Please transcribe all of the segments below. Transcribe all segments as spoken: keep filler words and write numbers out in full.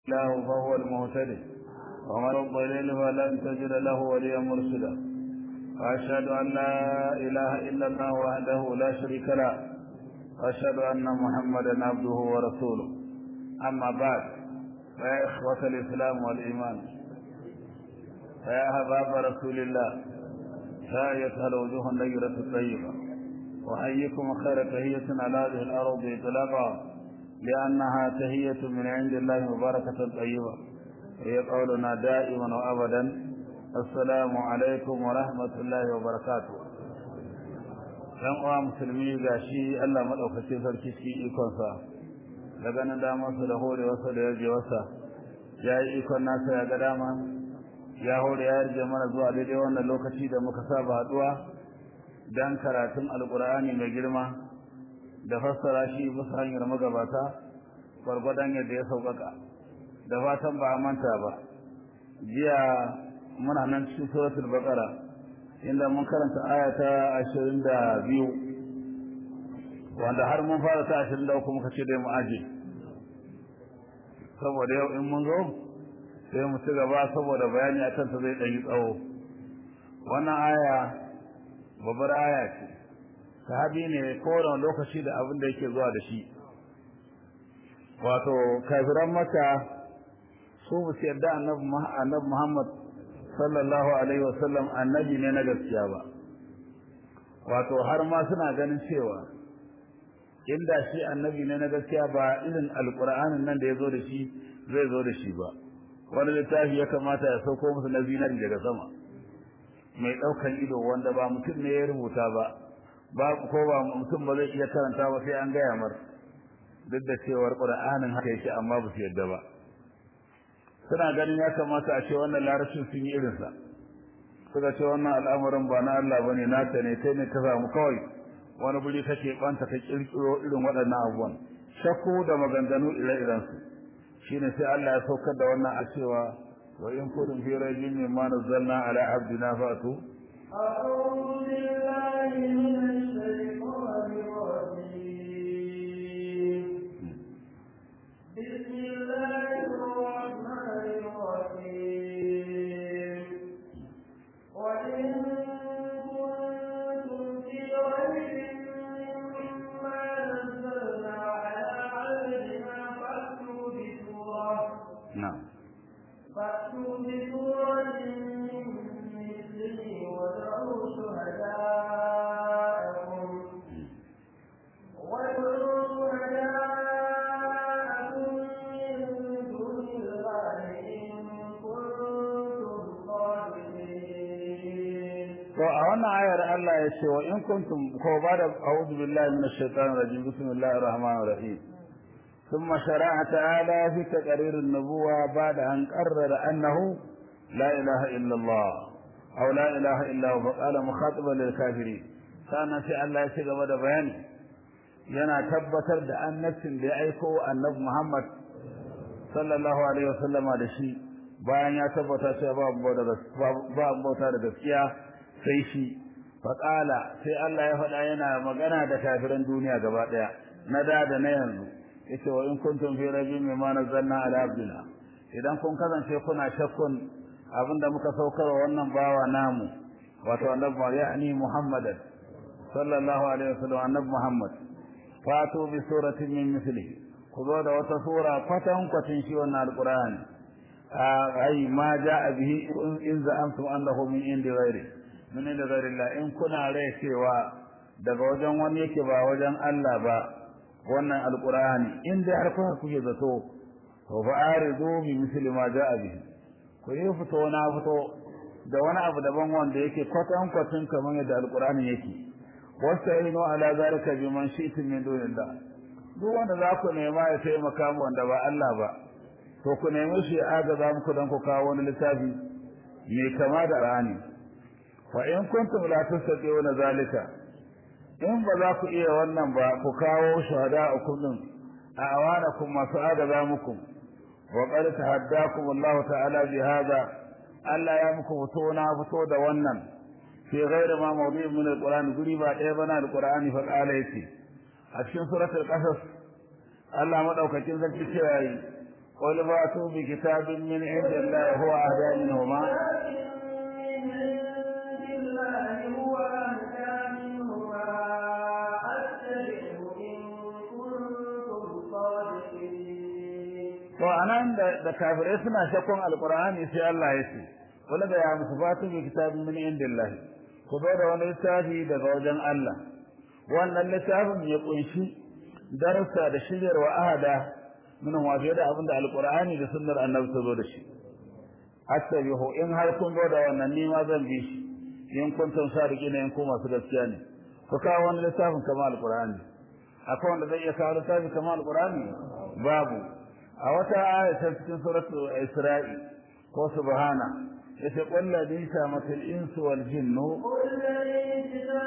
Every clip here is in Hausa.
الله فهو المهتدي ومن يضلل فلن تجد له وليا مرشدا وأشهد أن لا إله إلا الله وحده لا شريك له وأشهد أن محمدا عبده ورسوله. أما بعد، فيا إخوة الإسلام والإيمان، فيا أحباب رسول الله، فيا أيتها الوجوه النيرة الطيبة، وأحييكم خير تحية على هذه الأرض إطلاقا، لأنها تحية من عند الله مباركة طيبة، هي قولنا دائما وأبدا: السلام عليكم ورحمة الله وبركاته. dan uwa musulmi gashi Allah madaukakin sarki cikin ikonsa da ganin damarsa da horewarsa da yarjewarsa ya yi ikon nasa ya ga dama ya hore ya yarje mana zuwa daidai wannan lokaci da muka saba haduwa dan karatun alkur'ani mai girma da fassara shi bisa hanyar magabata gwargwadon yadda ya sauƙaƙa, da fatan ba a manta ba. Jiya muna nan cikin suratul baqara inda mun karanta aya ta ashirin da biyu, wanda har mun fara ta ashirin da uku muka ce dai mu aje saboda yau in mun zo sai mu ci gaba, saboda bayani akan ta zai ɗan yi tsawo. Wannan aya babbar aya ce, sahabi ne kowane lokaci da abin da yake zuwa da shi. Wato kafiran Makka su ba su yarda annabi Muhammad sallallahu alaihi wasallam annabi ne na gaskiya ba, wato har ma suna ganin cewa inda shi annabi ne na gaskiya ba irin alqur'anin nan da ya zo da shi zai zo da shi ba. Wani littafi ya kamata ya sauko musu na zinari daga sama mai ɗaukan ido, wanda ba mutum ne ya rubuta ba, ba ko ba mutum ba zai iya karanta ba sai an gaya mar, duk da cewar qur'anin haka yake amma ba su yadda ba. Suna ganin ya kamata a ce wannan larabcin sun yi irinsa, suka ce wannan al'amarin ba na Allah bane, nata ne, kai ne ka samu kawai wani guri kake banta ka kirkiro irin waɗannan abubuwan, shakku da maganganu ire-iren su. Shine sai Allah ya saukar da wannan a cewa wa in kuntum fi raybin mimma nazzalna ala abdina fatu a'udhu billahi minash shaitanir rajim. Bismillahir rahmanir rahim. Wa in kuntum fi raybin mimma nazzalna ala abdina fatu bi surah na'am فأتوا بسورة من مثله وادعوا شهداءكم وادعوا شهداءكم من دون الله إن كنتم صادقين. to a wannan ayar Allah ya ce wa in kuntum ko ba da a'udhu billahi minash shaitanir rajim bismillahir rahmanir rahim. ثم شرع تعالى في تقرير النبوة بعد أن قرر أنه لا إله إلا الله أو لا إله إلا هو، فقال مخاطبا للكافرين. كان في الله يشغل بدا بياني ينا تبتر da annabcin da ya aiko annabi Muhammad sallallahu alaihi wasallam da shi, bayan ya tabbata cewa ba bauta da gaskiya sai shi. faqala sai Allah ya faɗa yana magana da kafiran duniya gaba daya, na da da na yanzu. yace wa in kuntum fi raybin mimma nazzalna ala abdina, idan kun kasance kuna shakkun abinda muka saukar wannan bawa namu, wato annabi yani Muhammadan sallallahu alaihi wasallam, annabi Muhammad, fatu bi suratin min mislihi, ku zo da wata sura kwatan kwatin shi wannan alqur'ani, ai ma jaa bihi in za'amtum annahu min indi ghairi min indi ghairi Allah, in kuna rai cewa daga wajen wani yake ba wajen Allah ba wannan alqur'ani, in dai har kuka kuke zato, to fa aridu bi misli ma jaa bihi, ku yi fito na fito da wani abu daban wanda yake kwatan kwatin kamar yadda alqur'ani yake. wasta'inu ala zalika biman shi'tum min dunillah, duk wanda za ku nema ya taimaka mu wanda ba Allah ba, to ku nemi shi agaza muku dan ku kawo wani littafi mai kama da Qur'ani. fa in kuntum la tastati'una zalika, in ba za ku iya wannan ba, ku kawo shuhada'ukum din a awanakum masu agaza muku. wa qad tahaddakum Allah ta'ala bi hada, Allah ya muku fito na fito da wannan fi ghairi ma mawdi'in min al-Qur'an, guri ba ɗaya bana al-Qur'ani. fa qala yati a cikin suratul qasas Allah madaukakin zaki cewa yi qul fa'tu bi kitabin min indillahi huwa ahda minhuma to anan da kafirai suna shakkun alqur'ani sai Allah ya ce wala da ya musu fatu bi kitabin min indillahi ku zo da wani littafi daga wajen Allah wannan littafin ya kunshi darasa da shiryarwa ahada min waje da abinda alqur'ani da sunnar annabi ta zo da shi attabihu in har kun zo da wannan ni ma zan bi shi in kuntum sadiqina in ku masu gaskiya ne ku kawo wani littafin kamar alqur'ani akwai wanda zai iya kawo littafi kamar alqur'ani babu a wata aya ta cikin suratul isra'i ko subhana yace qul la bisa matal insu wal jinnu qul la bisa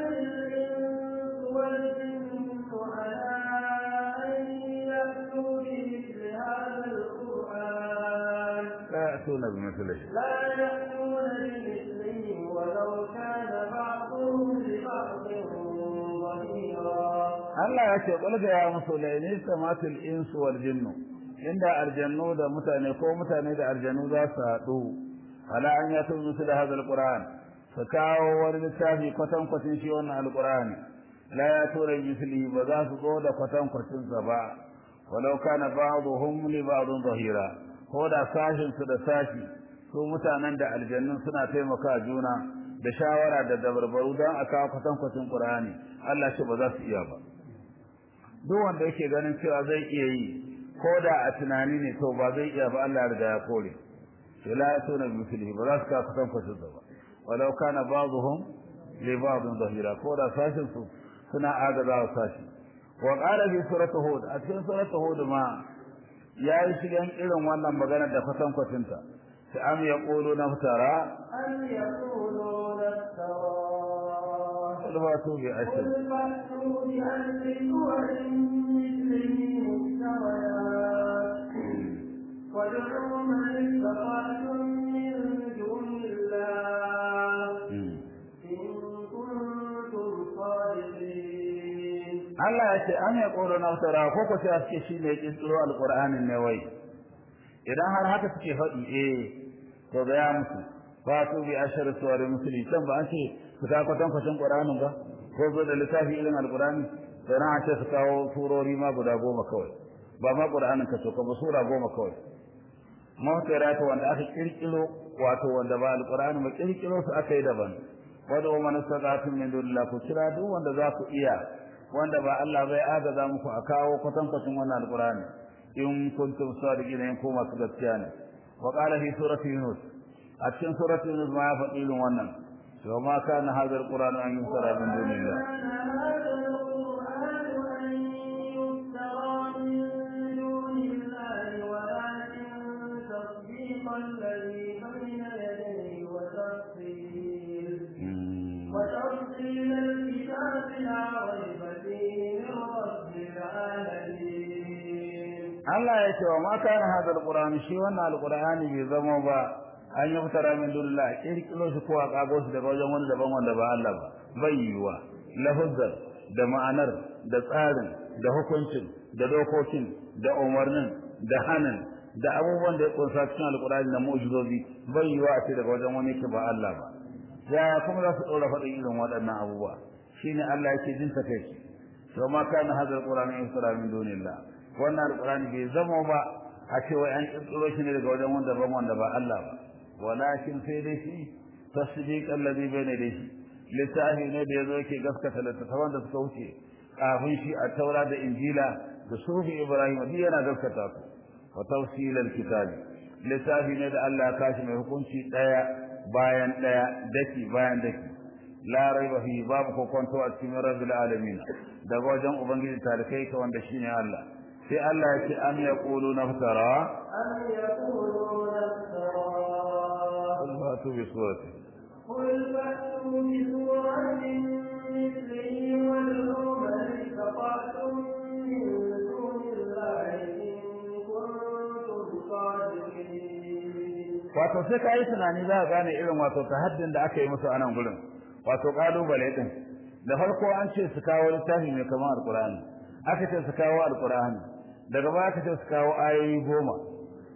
wal jinnu ala an ya'tu bi mithli hadha al-qur'an la ya'tuna bi mithlihi la ya'tuna bi mithlihi walau kana ba'dhum li ba'dhin dhahira Allah yace qul ya musu la bisa matal insu wal jinnu inda aljannu da mutane ko mutane da aljannu za su haɗu ala an ya tun musu da hadal qur'an su kawo wani littafi kwatan kwatin shi wannan alqur'ani la ya tura misli ba za su zo da kwatan kwatin sa ba walau kana ba'dhum li ba'dhin zahira ko da sashin su da sashi su mutanen da aljannu suna taimaka juna da shawara da dabarbaru don a kawo kwatan kwatin qur'ani Allah shi ba za su iya ba duk wanda yake ganin cewa zai iya yi ko da a tunani ne to ba zai iya ba Allah ya riga ya kore la yatuna bi mithlihi ba za su ka kusan kwatin ba walau kana ba'dhum li ba'dhin zahira ko da sashin su suna agaza wa sashi wa qala bi surati hud a cikin surati hud ma yayi shigan irin wannan magana da kusan kwatin ta sai am yaqulu naftara am yaqulu naftara qul fa'tu bi ashri qul fa'tu bi ashri suwarin mithlihi وادعوا من استطعتم من دون الله إن كنتم صادقين. Allah ya ce an ya ƙoro na tara ko ko sai suke shi ne kirkiro alqur'anin ne wai idan har haka suke faɗi eh to ga ya musu fatu bi ashar suwar musli can ba an ce su ka kwatan kwatan qur'anin ba ko zo da littafi irin alqur'ani to na ce su kawo surori ma guda goma kawai ba ma qur'anin ka to ka ba sura goma kawai mawtarata wanda aka kirkiro wato wanda ba alqur'ani ba kirkiro su aka yi daban wanda wa man sadaqatu min dunillahi ku kira duk wanda za ku iya wanda ba Allah bai agaza muku a kawo kwatan kwatan wannan alqur'ani in kuntum sadiqina in kuma su gaskiya ne wa qala fi surati yunus a cikin surati yunus ma ya faɗi irin wannan to ma kana hadha alqur'anu an yusara min dunillahi وتفصيل الكتاب لا ريب فيه من رب العالمين. Allah ya ce wa ma kana hada alqur'ani shi wannan alqur'ani bai zama ba an yi fitara min dullah kirkiro shi ko a kago shi daga wajen wani daban wanda ba Allah ba bai yiwa lafazzar da ma'anar da tsarin da hukuncin da dokokin da umarnin da hanin da abubuwan da ya kunsa cikin alqur'ani da mu'jizozi bai yiwa a ce daga wajen wani ke ba Allah ba ya kuma za su ɗora faɗin irin waɗannan abubuwa shine Allah yake jin ta kai to ma kana hadal qur'ani yusra min dunillah wannan alqur'ani bai zama ba a ce wai an kirkiro shi ne daga wajen wanda ban wanda ba Allah ba walakin sai dai shi tasdiq alladhi bayna yadayhi littafi ne da yazo yake gaskata littafan da suka wuce kafin shi a taura da injila da sufi ibrahim duk yana gaskata su wa tafsil alkitab littafi ne da Allah ya kashi mai hukunci daya bayan daya daki bayan daki la raiba fi babu ko kwanto a cikin rabbil alamin daga wajen ubangiji talikai ka wanda shine Allah sai Allah ya ce am yaqulu naftara am yaqulu naftara qul fatu bi surati qul fatu bi suratin mithlihi wal man istata'tum min dunillahi in kuntum sadiqin. wato sai kai tunani za ka gane irin wato tahaddin da aka yi musu anan gurin wato kalubale din da farko an ce su kawo littafi mai kamar alqur'ani aka ce su kawo alqur'ani daga baya aka ce su kawo ayoyi goma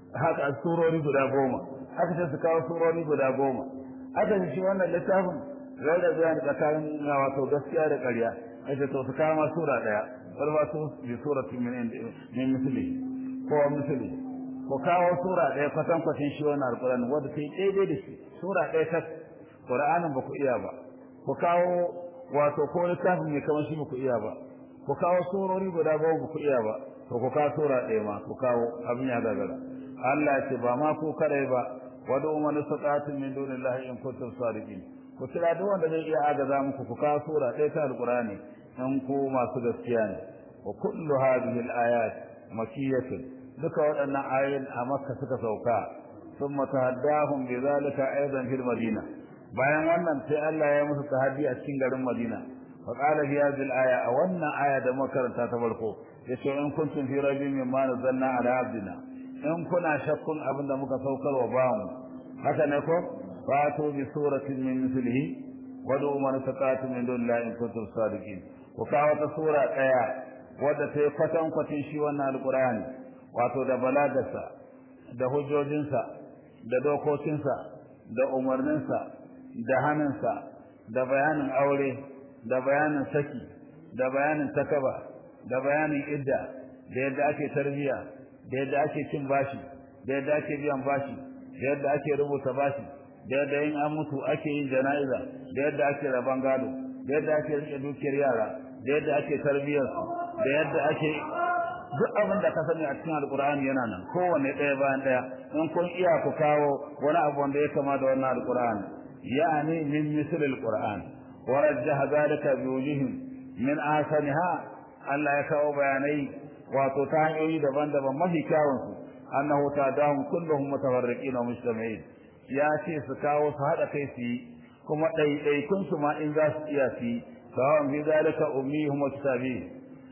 haka surori guda goma aka ce su kawo surori guda goma aka ce shi wannan littafin zai da bayani tsakanin wato gaskiya da ƙarya aka to su kawo sura daya wal ba su bi surati min min misli ko misli ko kawo sura daya kwatan kwatin shi wannan alqur'ani wanda sai daidai da shi sura daya ta qur'anin ba ku iya ba ku kawo wato ko littafin ne kamar shi ba ku iya ba ku kawo surori guda goma ba ku iya ba to ku kawo sura ɗaya ma ku kawo abin ya gagara Allah ya ce ba ma ku kare ba wadu man sata'atun min dunillahi in kuntum sadiqin ku kira duk wanda zai iya agaza muku ku kawo sura ɗaya ta alqur'ani in ku masu gaskiya ne wa kullu hadhihi alayat makkiyatun duka waɗannan ayoyin a makka suka sauka thumma tahaddahum bidhalika aidan fil madina bayan wannan sai Allah ya musu tahaddi a cikin garin Madina fa qala fi hadhihi al-aya a wannan aya da makaranta ta farko yace in kuntum fi rabbin mimma nazzalna ala abdina in kuna shakkun abinda muka saukar wa bamu haka ne ko fatu bi suratin min mithlihi wa du man taqatu min dunillahi in kuntum sadiqin ko kawo ta sura daya wadda ta yi kwatan kwatin shi wannan alqur'ani wato da balagarsa da hujjojinsa da dokokinsa da umarninsa da hannunsa da bayanin aure da bayanin saki da bayanin takaba da bayanin idda da yadda ake tarbiya da yadda ake cin bashi da yadda ake biyan bashi da yadda ake rubuta bashi da yadda yin an mutu ake yin jana'iza da yadda ake raban gado da yadda ake rike dukiyar yara da yadda ake tarbiyar su da yadda ake duk abin da ka sani a cikin alqur'ani yana nan kowanne ɗaya bayan ɗaya in kun iya ku kawo wani abu wanda ya kama da wannan alqur'ani يعني من مثل القرآن ورجح ذلك بوجه من آثنها ألا يكاو بياني وتتانيوي دبان دبان ما في كاونس أنه تاداهم كلهم متفرقين ومجتمعين ياتي سكاو سهد كيسي كما يكون سما إن ذا سياسي سواء في ذلك أميهم وكتابين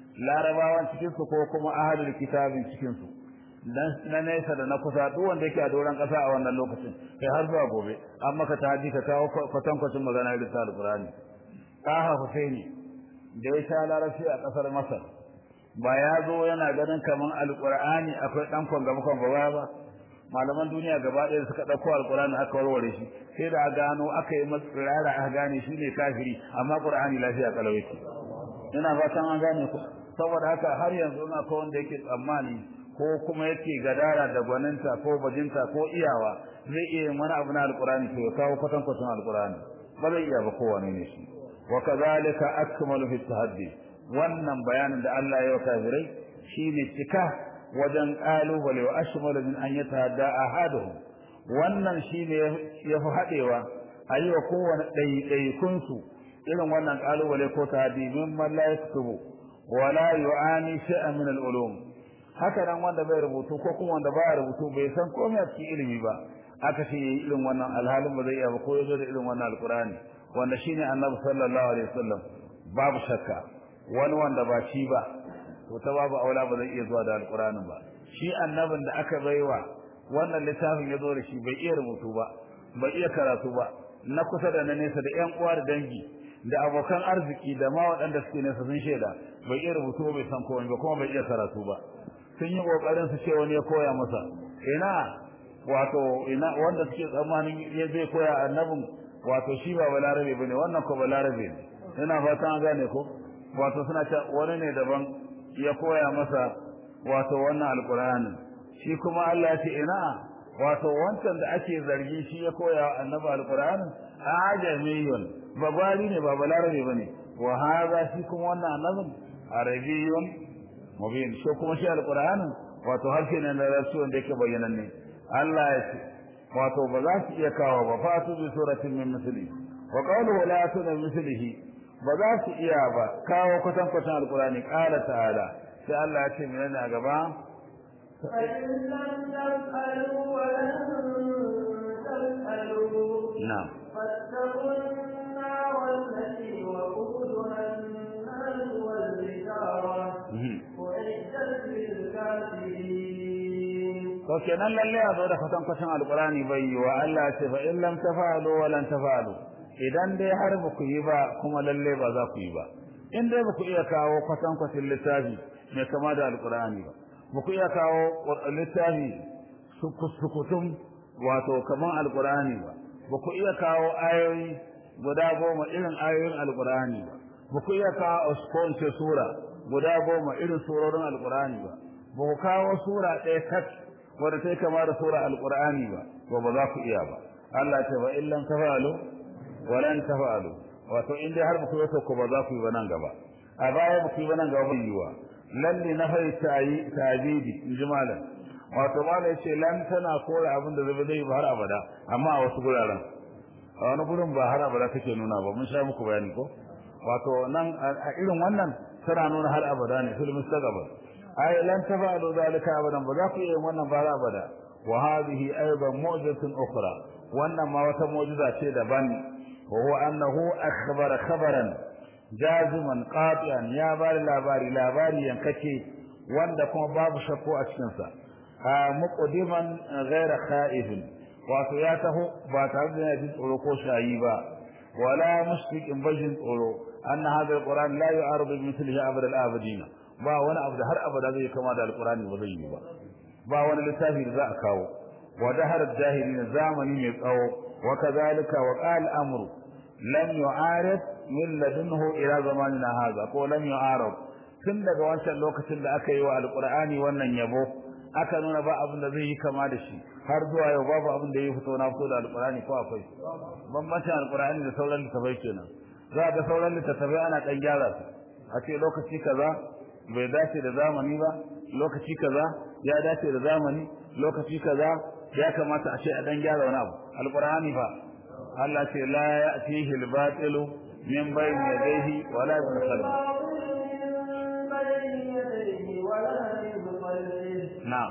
لا رباوان تكنسو كما أهل الكتاب تكنسو na nesa da na kusa duk wanda yake a doran kasa a wannan lokacin kai har zuwa gobe amma ka taji ka kawo kwatankwacin magana da ta alqur'ani Taha Husaini da ya sha larabci a kasar Masar ba ya zo yana ganin kaman alqur'ani akwai dan konga mukan gaba ba malaman duniya gaba ɗaya suka dauko alqur'ani aka warware shi sai da gano aka yi matsirara aka gane shi ne kafiri amma qur'ani lafiya kalawai ina fatan an gane ku saboda haka har yanzu ina ko wanda yake tsammani ko kuma yake gadara da gwaninta ko bajinta ko iyawa zai iya wani abu na alqur'ani to ya kawo kwatan kwatan alqur'ani ba zai iya ba kowane ne shi wa kadhalika akmalu fi tahaddi wannan bayanin da Allah ya kafirai shine cika wajen kalubale wa ashmalu min an yatahadda ahaduhum wannan shine yafi hadewa ayi wa kowane daidaikun su irin wannan kalubale ko tahaddi mimman la yaktubu wala yu'ani shay'an min al-ulum haka nan wanda bai rubutu ko kuma wanda baya rubutu bai san komai a cikin ilimi ba aka ce yayi irin wannan alhalin ba zai iya ba ko yazo da irin wannan alqur'ani wanda shine annabi sallallahu alaihi wasallam babu shakka wani wanda ba shi ba to ta babu aula ba zai iya zuwa da alqur'anin ba shi annabin da aka baiwa wannan littafin yazo da shi bai iya rubutu ba bai iya karatu ba na kusa da na nesa da ƴan uwa da dangi da abokan arziki da ma waɗanda suke nesa sun shaida bai iya rubutu bai san komai ba kuma bai iya karatu ba sun yi kokarin su ce wani ya koya masa ina wato ina wanda suke tsammanin ya zai koya annabin wato shi ba balarabe bane wannan ko balarabe ne ina fatan an gane ko wato suna ce wani ne daban ya koya masa wato wannan alqur'ani shi kuma Allah ya ce ina wato wancan da ake zargi shi ya koya annabi alqur'ani ajamiyun babali ne ba balarabe bane wa hada shi kuma wannan annabin arabiyun mubin shi kuma shi alqur'ani wato harshe ne na rasul wanda yake bayanan ne Allah ya ce wato ba za su iya kawo ba fatu bi suratin min misli wa qawluhu la tuna mislihi ba za su iya ba kawo kwatan kwatan alqur'ani qala ta'ala sai Allah ya ce menene a gaba na'am فاتقوا النار التي وقودها الناس والحجارة أعدت للكافرين. وكان لله هذا فتن قسم القرآن بي وألا فإن لم تفعلوا ولن تفعلوا idan dai har ba ku yi ba kuma lalle ba za ku yi ba in dai ba ku iya kawo kwatan kwatin littafi mai kama da alqur'ani ba ba ku iya kawo littafi sukutum wato kaman alqur'ani ba ba ku iya kawo ayoyi guda goma irin ayoyin alqur'ani ba ba ku iya kawo askonce sura guda goma irin surorin alqur'ani ba ba ku kawo sura ɗaya tak wadda ta kama da sura alqur'ani ba ba ba za ku iya ba Allah ta ba illan tafalu walan tafalu wato in dai har ba ku yi to ba za ku yi ba nan gaba a baya ba ku yi ba nan gaba yiwa lalle na fai tayi tabidi injimalan wato malai ce lan tana kore abin da zai zai ba har abada amma a wasu guraren a wani gurin ba har abada take nuna ba mun sha muku bayani ko wato nan a irin wannan tana nuna har abada ne fil mustaqbal ay lan tafalu zalika abadan ba za ku yi wannan ba har abada wa hadhihi aidan mu'jizatun ukhra wannan ma wata mu'jiza ce daban wa huwa annahu akhbara khabaran jaziman qati'an ya bari labari labari yankace wanda kuma babu shakku a cikin sa muqaddiman ghayra khaifin wato ya taho ba tare da jin tsoro ko shayi ba wala mushrikin bajin tsoro anna hadha alquran la yu'aridu bi mithlihi abad al-abadin ba wani abu da har abada zai kama da alqurani ba zai yi ba ba wani littafi da za a kawo wa dahar jahilin zamani mai tsawo wa kadhalika wa qala amru lam yu'arid min ladunhu ila zamanina hadha ko lam yu'arid tun daga wancan lokacin da aka yi wa alqurani wannan yabo aka nuna ba abin da zai yi kama da shi har zuwa yau babu abin da ya fito na fito da alqurani ko akwai bambancin alqurani da sauran littafai kenan za ga sauran littafai ana dan gyara su a ce lokaci kaza bai dace da zamani ba lokaci kaza ya dace da zamani lokaci kaza ya kamata a ce a dan gyara wani abu alqurani fa Allah ce la ya'tihi al-batilu min bayni yadayhi wala min khalfihi na'am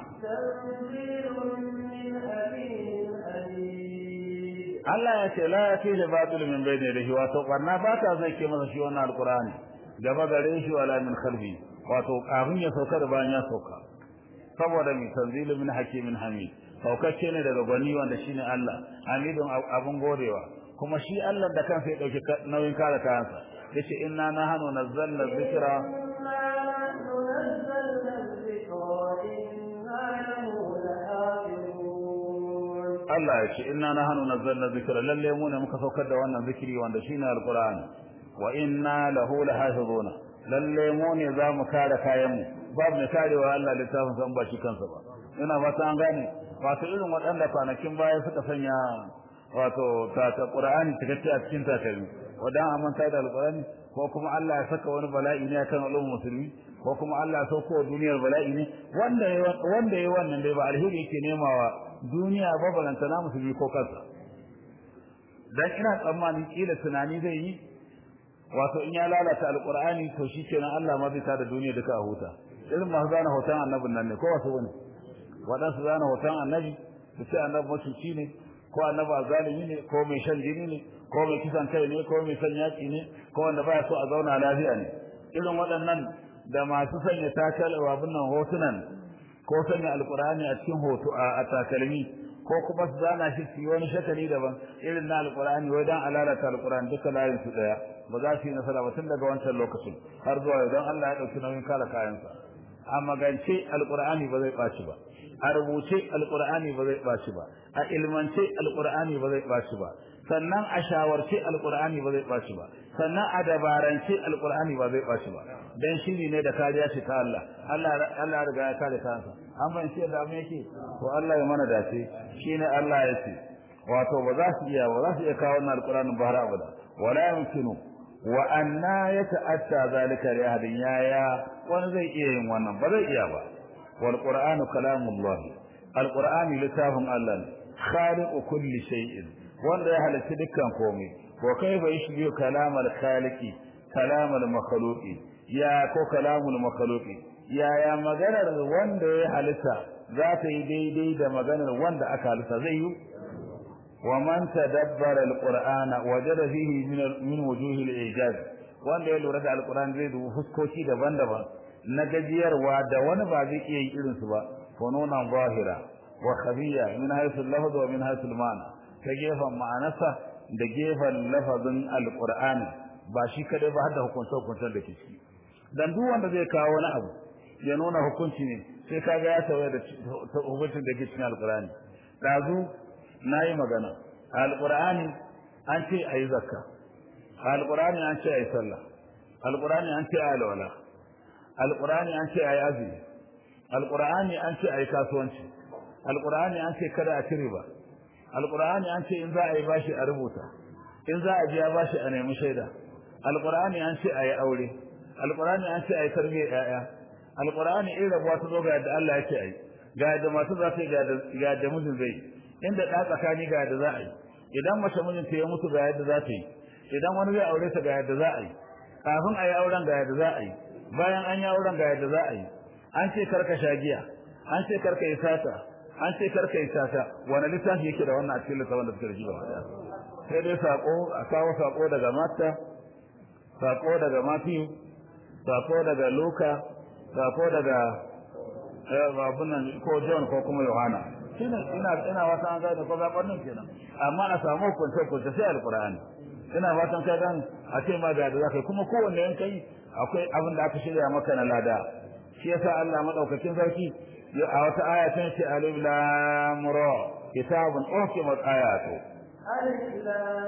Allah ya ce la ya'tihi al-batilu min bayni yadayhi wato barna ba ta zai ke masa shi wannan alqurani gaba gare shi wala min khalfihi wato kafin ya sauka da bayan ya sauka saboda mi tanzilu min hakimin hamid saukacce ne daga gwani wanda shine Allah hamidun abun godewa kuma shi Allah da kansa ya dauki nauyin kare kayansa yace inna nahnu nazzalna dhikra Allah yace inna nahnu nazzalna dhikra lalle mu ne muka saukar da wannan zikiri wanda shine alqur'ani wa inna lahu lahafizuna lalle mu ne zamu kare kayan mu babu ne karewa Allah littafin san ba shi kansa ba ina ba ta an gane wato irin waɗanda kwanakin baya suka sanya wato ta ta Qur'ani take a cikin takalmi wadan amanta da alqur'ani ko kuma Allah ya saka wani bala'i ne akan al'ummar musulmi ko kuma Allah ya sauko duniyar bala'i ne wanda wanda yayi wannan dai ba alheri yake nemawa duniya ba balanta na musulmi ko kansa dan ina tsammanin kila tunani zai yi wato in ya lalata alqur'ani to shikenan Allah ma zai tada duniya duka a huta irin masu zana hoton annabin nan ne ko wasu wani waɗansu zana hoton annabi su ce annabi masuci ne ko annabi zalimi ne ko mai shan jini ne ko mai kisan kai ne ko mai son yaƙi ne ko wanda baya so a zauna lafiya ne irin waɗannan da masu sanya takalma abin nan hotunan ko sanya alƙur'ani a cikin hoto a takalmi ko kuma su zana shi su yi wani shakali daban irin na alƙur'ani wai dan alalata alƙur'ani duka layin su ɗaya ba za su yi nasara ba tun daga wancan lokacin har zuwa yau don Allah ya ɗauki nauyin kare kayansa a magance alqur'ani ba zai baci ba a rubuce alqur'ani ba zai baci ba a ilmance alqur'ani ba zai baci ba sannan a shawarce alqur'ani ba zai baci ba sannan a dabarance alqur'ani ba zai baci ba dan shiri ne da kariya ce ta Allah Allah Allah riga ya kare kansa an ban ce da mu yake to Allah ya mana dace shine Allah ya ce wato ba za su iya ba za su iya kawo wannan alqur'ani ba har abada wala yumkinu wa anna yata'atta zalika li ahadin ya ya wani zai iya yin wannan ba zai iya ba wal qur'anu kalamullah al qur'ani littafin Allah khaliqu kulli shay'in wanda ya halitta dukkan komai wa kaifa yashbihu kalamal khaliqi kalamal makhluqi ya ko kalamul makhluqi ya ya maganar wanda ya halitta za ta yi daidai da maganar wanda aka halitta zai yi ومن تدبر القرآن وجد فيه من من وجوه الإيجاز wanda ya lura da alquran zai dubi fuskoki daban-daban na gajiyarwa da wani ba zai iya yi irin su ba fununan zahira wa khabiya min haythu al-lafz wa min haythu al-ma'na ta gefen ma'anarsa da gefen lafazin alqur'ani ba shi kadai ba har da hukunce-hukuncen da ke ciki dan duk wanda zai kawo wani abu ya nuna hukunci ne sai kaga ya tawaye da hukuncin da ke cikin alqur'ani dazu nayi magana alqur'ani an ce ayi zakka alqur'ani an ce ayi sallah alqur'ani an ce ayi alwala alqur'ani an ce ayi azumi alqur'ani an ce ayi kasuwanci alqur'ani an ce kada a cire ba alqur'ani an ce in za a yi bashi a rubuta in za a biya bashi a nemi shaida alqur'ani an ce ayi aure alqur'ani an ce ayi tarbiyyar yaya alqur'ani in rabuwa ta zo ga yadda Allah yake ayi ga yadda masu za ta yi ga yadda mijin zai inda da tsakani ga yadda za a yi idan mace mijinta ya mutu ga yadda za ta yi idan wani zai aure ta ga yadda za a yi kafin a yi auren ga yadda za a yi bayan an yi auren ga yadda za a yi an ce karka sha giya an ce karka yi sata an ce karka yi sata wani littafi yake da wannan a cikin littafin da suka rigi ba sai dai sako a kawo sako daga Matta sako daga Matthew sako daga Luka sako daga abun nan ko John ko kuma Yohana shine ina ina wata an gane ko zaɓannin kenan amma a samu hukunce hukunce sai alqur'ani ina fatan kai dan a ce ma ga da zakai kuma kowanne yankai akwai abin da aka shirya maka na lada shi yasa Allah madaukakin sarki a wata aya ta ce alif lam ra kitabun uhkimat ayatu alif lam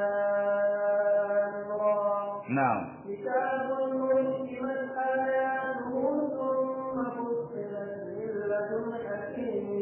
ra na'am kitabun uhkimat ayatuhu thumma fussilat min ladun hakimin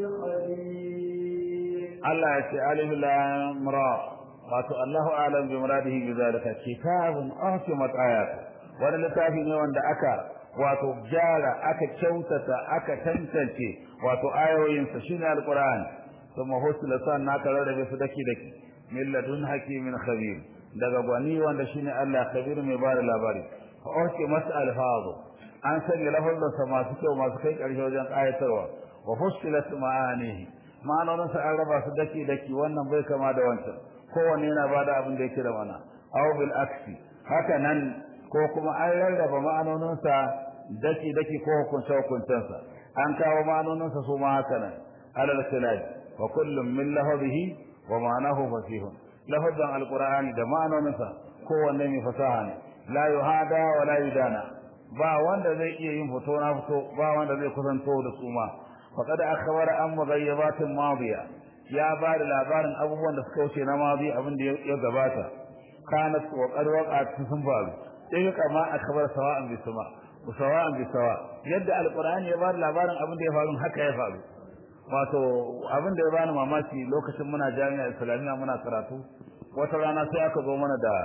khabir Allah ya ce alif lam ra wato Allahu a'lam bi muradihi bi zalika kitabun ahkamat ayat wannan littafi ne wanda aka wato jara aka kyautata aka tantance wato ayoyin sa shine alquran kuma husla san naka rarrabe su daki daki min ladun hakimin khabir daga gwani wanda shine Allah khabir mai bada labari fa ahkamat alfazu an sanya lafazan sa masu kyau masu kai karshe wajen ayatarwa wa fusilat ma'anihi ma'anonin sa an raba su daki daki wannan bai kama da wancan kowanne yana bada abin da yake da mana aw bil aksi haka nan ko kuma an rarraba ma'anoninsa daki daki ko hukunce hukuncensa an kawo ma'anoninsa su ma haka nan alal khilaj wa kullum min lahadihi wa ma'anahu fasihun lafazan alqur'ani da ma'anoninsa kowanne mai fasaha ne la yuhada wa la yudana ba wanda zai iya yin fito na fito ba wanda zai kusanto da su ma faqad akhbara an mughayyabatin madiya ya ba da labarin abubuwan da suka wuce na mazi abin da ya gabata kanat wa qad waqa'at sun faru sai kama akbar sawa'an bi sama sawa'an bi sawa yadda alqur'ani ya ba da labarin abin da ya faru haka ya faru wato abin da ya bani mamaki lokacin muna jami'a islamiyya muna karatu wata rana sai aka zo mana da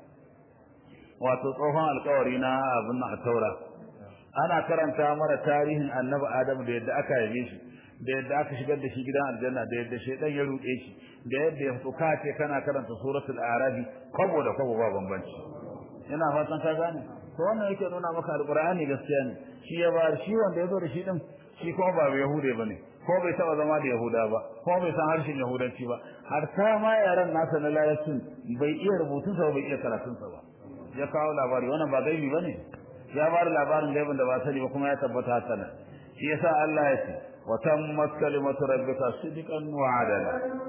wato tsohon alƙawari na abin na taura ana karanta mara tarihin annabi Adam da yadda aka yabe shi da yadda aka shigar da shi gidan aljanna da yadda shaytan ya rude shi da yadda ya fito kace kana karanta suratul arabi kwabo da kwabo ba bambanci ina fatan ka gane to wannan yake nuna maka alqur'ani gaskiya ne shi ya bar shi wanda ya zo da shi din shi kuma ba yahude bane ko bai taba zama da yahuda ba ko bai san harshen yahudanci ba har ta ma yaran nasa na larabcin bai iya rubutun sa bai iya karatun sa ba ya kawo labari wannan ba gaibi bane ya bar labarin gaibin da ba sani ba kuma ya tabbata haka ne shi yasa Allah ya ce wa tammat kalimatu rabbika sidqan wa adala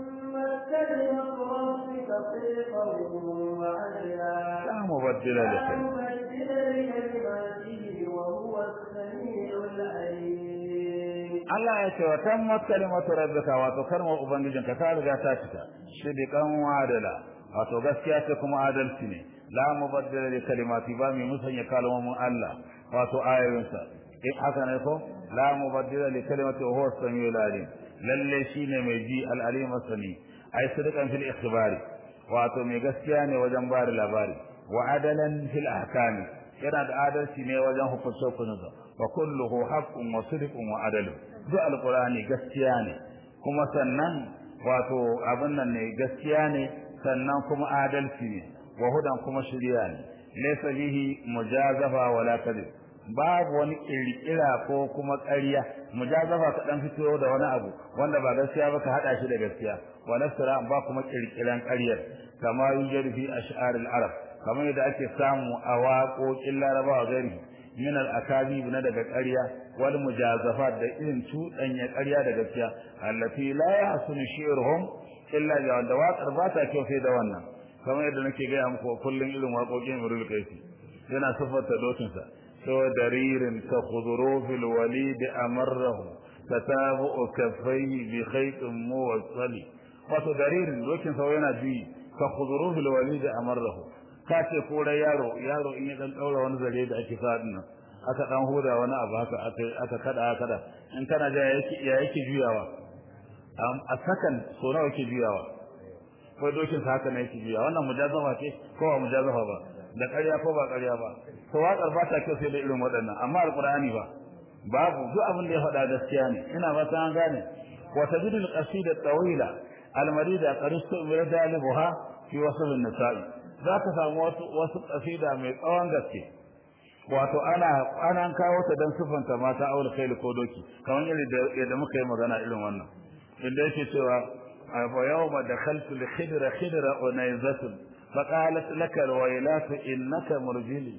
la mubaddila li Allah ya ce wa tammat kalimatu rabbika wato kalmar ubangijinka ta riga ta cika sidqan wa adala wato gaskiya ce kuma adalci ne la mubaddila li kalimati ba mai musanya kalmomin Allah wato ayoyinsa in haka ne ko la mubaddila li kalimati wa huwa as-sami'ul alim lalle shine mai ji al-alim as-sami ai sidqan fil ikhbari wato mai gaskiya ne wajen bada labari wa adalan fil ahkami yana da adalci ne wajen hukunce hukunce wa kulluhu haqqun wa sidqun wa adalun duk alqur'ani gaskiya ne kuma sannan wato abin nan ne gaskiya ne sannan kuma adalci ne wa hudan kuma shiriya ne laysa bihi mujazafa wala kadhib babu wani kirkira ko kuma ƙarya mujazafa ka dan fito da wani abu wanda ba gaskiya ba ka hada shi da gaskiya wa nasra ba kuma kirkiran ƙaryar kama yujadu fi ash'ar al-arab kamar yadda ake samu a waƙoƙin larabawa gari min al-akabib na daga ƙarya wal mujazafat da irin cuɗanya ƙarya da gaskiya allati la yahsunu shi'ruhum illa bi wanda waƙar ba ta kyau sai da wannan kamar yadda nake ga muku kullun irin waƙoƙin Imrul Qaisi yana sifarta dotin sa so daririn ka khuduru fil walid amarrahu tatabu'u kaffayhi bi khaytin muwassali wato daririn lokacin sa yana juyi ka khuduru bil walid amarrahu ka ce ko dai yaro yaro in ya dan daura wani zare da ake sa din aka dan huda wani abu haka aka aka kada kada in kana ga yake ya yake juyawa a sakan so nawa yake juyawa ko dokin sa haka ne yake juyawa wannan mujazafa ce ko ba mujazafa ba da ƙarya ko ba ƙarya ba to waƙar ba ta kyau sai da irin waɗannan amma alqur'ani ba babu duk abin da ya faɗa gaskiya ne ina ba ta gane wa tajidul qasida tawila almarida qaristu bi dalibuha fi wasl an-nisa'i zaka samu wasu wasu qasida mai tsawon gaske wato ana ana kawo ta dan sifanta mata aure kai ko doki kamar yadda muka yi magana irin wannan inda yake cewa fa yawma dakhaltu li khidra khidra unaizatun فقالت لك الويلات إنك مرجلي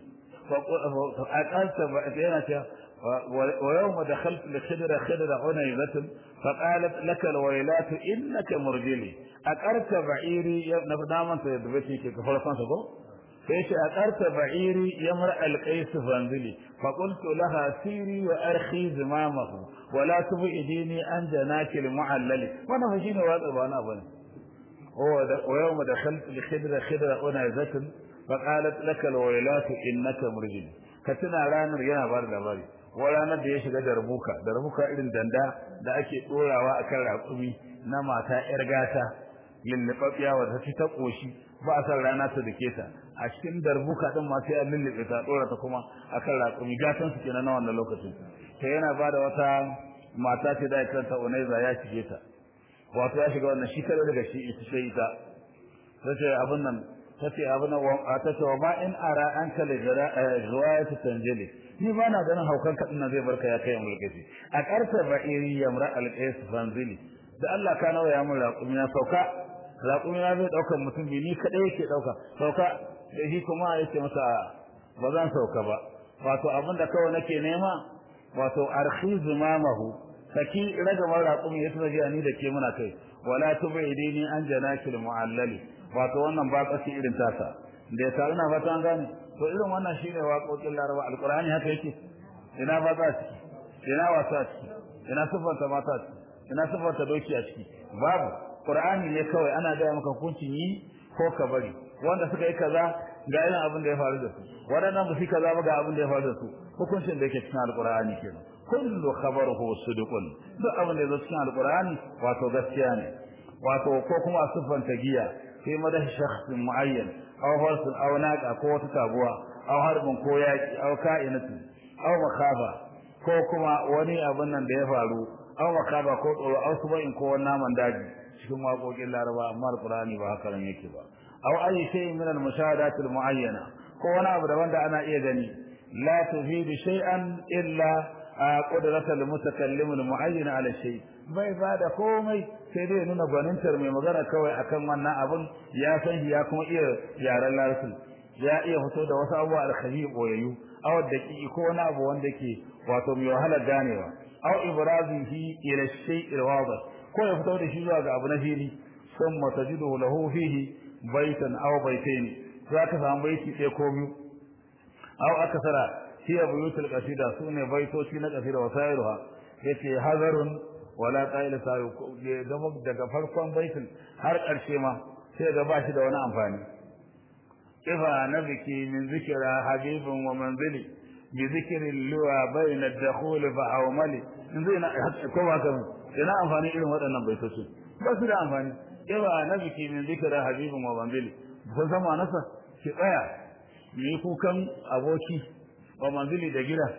فأقلت بأتينا ويوم دخلت لخدر خدر عنيبة فقالت لك الويلات إنك مرجلي أقرت بعيري نبداما سيدبتي كفرقان سبو فإيش أقرت بعيري يمرأ القيس فانزلي فقلت لها سيري وأرخي زمامه ولا تبعديني عن جناك المعلل وانا فشيني واضع وانا بني ويوم دخلت لخدر خدر أنازة فقالت لك الويلات إنك مرجل كتنا رانر yana bar labari ranar da ya shiga darbuka darbuka irin danda da ake dorawa akan raƙumi na mata yar gata lillifafiya wadda ta koshi ba a san rana ta dake ta a cikin darbuka din ma sai an lillife ta dora ta kuma akan raƙumi gatan su kenan na wannan lokacin to yana bada wata mata ce da kanta Unaiza ya shige ta wato ya shiga wannan shi kare daga shi ita sai ita tace abin nan tace abin nan tace wa ma in ara an kal riwayat tanjili ni ba na ganin haukan kadin nan zai barka ya kai mulkaci a karta ba'iri yamra al-qais fanzili da Allah ka nawa ya mun raƙumi ya sauka raƙumi ya zai daukar mutum bi ni kadai yake dauka sauka sai shi kuma yake masa ba zan sauka ba wato abin da kawai nake nema wato arkhiz mamahu saki ragamar raƙumi ya tsaje ni da ke muna kai wala tubaidini an janakil muallali wato wannan ba kashi irin tasa da ya tsara na fata an gane to irin wannan shine waƙoƙin Laraba alqur'ani haka yake ina ba za ciki ina wasa ciki ina sifanta mata ciki ina sifanta doki a ciki babu qur'ani ne kawai ana ga maka hukuncin yi ko ka bari wanda suka yi kaza ga irin abin da ya faru da su wadannan ba su kaza ba ga abin da ya faru da su hukuncin da yake cikin alqur'ani kenan kullu khabaruhu sidqun duk abin da yake cikin alqur'ani wato gaskiya ne wato ko kuma sifanta giya sai madahi shakhsin muayyan aw farsun aw naqa ko wata taguwa aw harbin ko yaki aw ka'inatu aw makaba ko kuma wani abin nan da ya faru aw makaba ko tsoro aw subain ko wani naman daji cikin waƙoƙin Laraba amma alqur'ani ba haka nan yake ba aw ayi shay min al-mushahadat al-muayyana ko wani abu daban da ana iya gani la tufidu shay'an illa قدرة المتكلم المعين على الشيء bai bada komai sai dai nuna gwanintar mai magana kawai akan wannan abun ya san ya kuma iya yaran larabci ya iya fito da wasu abubuwa alkhabi boyayyu aw daqi ko wani abu wanda ke wato mai wahala ganewa aw ibrazihi ila shay'il wadih ko ya fito da shi zuwa ga abu na fili thumma tajidu lahu fihi baitan aw baitayn zaka samu baiti ɗaya ko biyu aw akasara هي بيوت القصيدة سوني بيتوشي نقصيدة وسائرها يتي حذر ولا قائل سائر دمك دقا فرقان بيت هر أرشيما سيدا باشد وانا أنفاني إفا نبكي من ذكر حبيب ومنزلي بذكر اللوى بين الدخول فأوملي نزينا كما كم إنا أنفاني إلهم هذا بيتوشي بس لا أنفاني إفا نبكي من ذكر حبيب ومنزلي فزما نسا شقايا ميكو كم أبوكي wa manzili da gida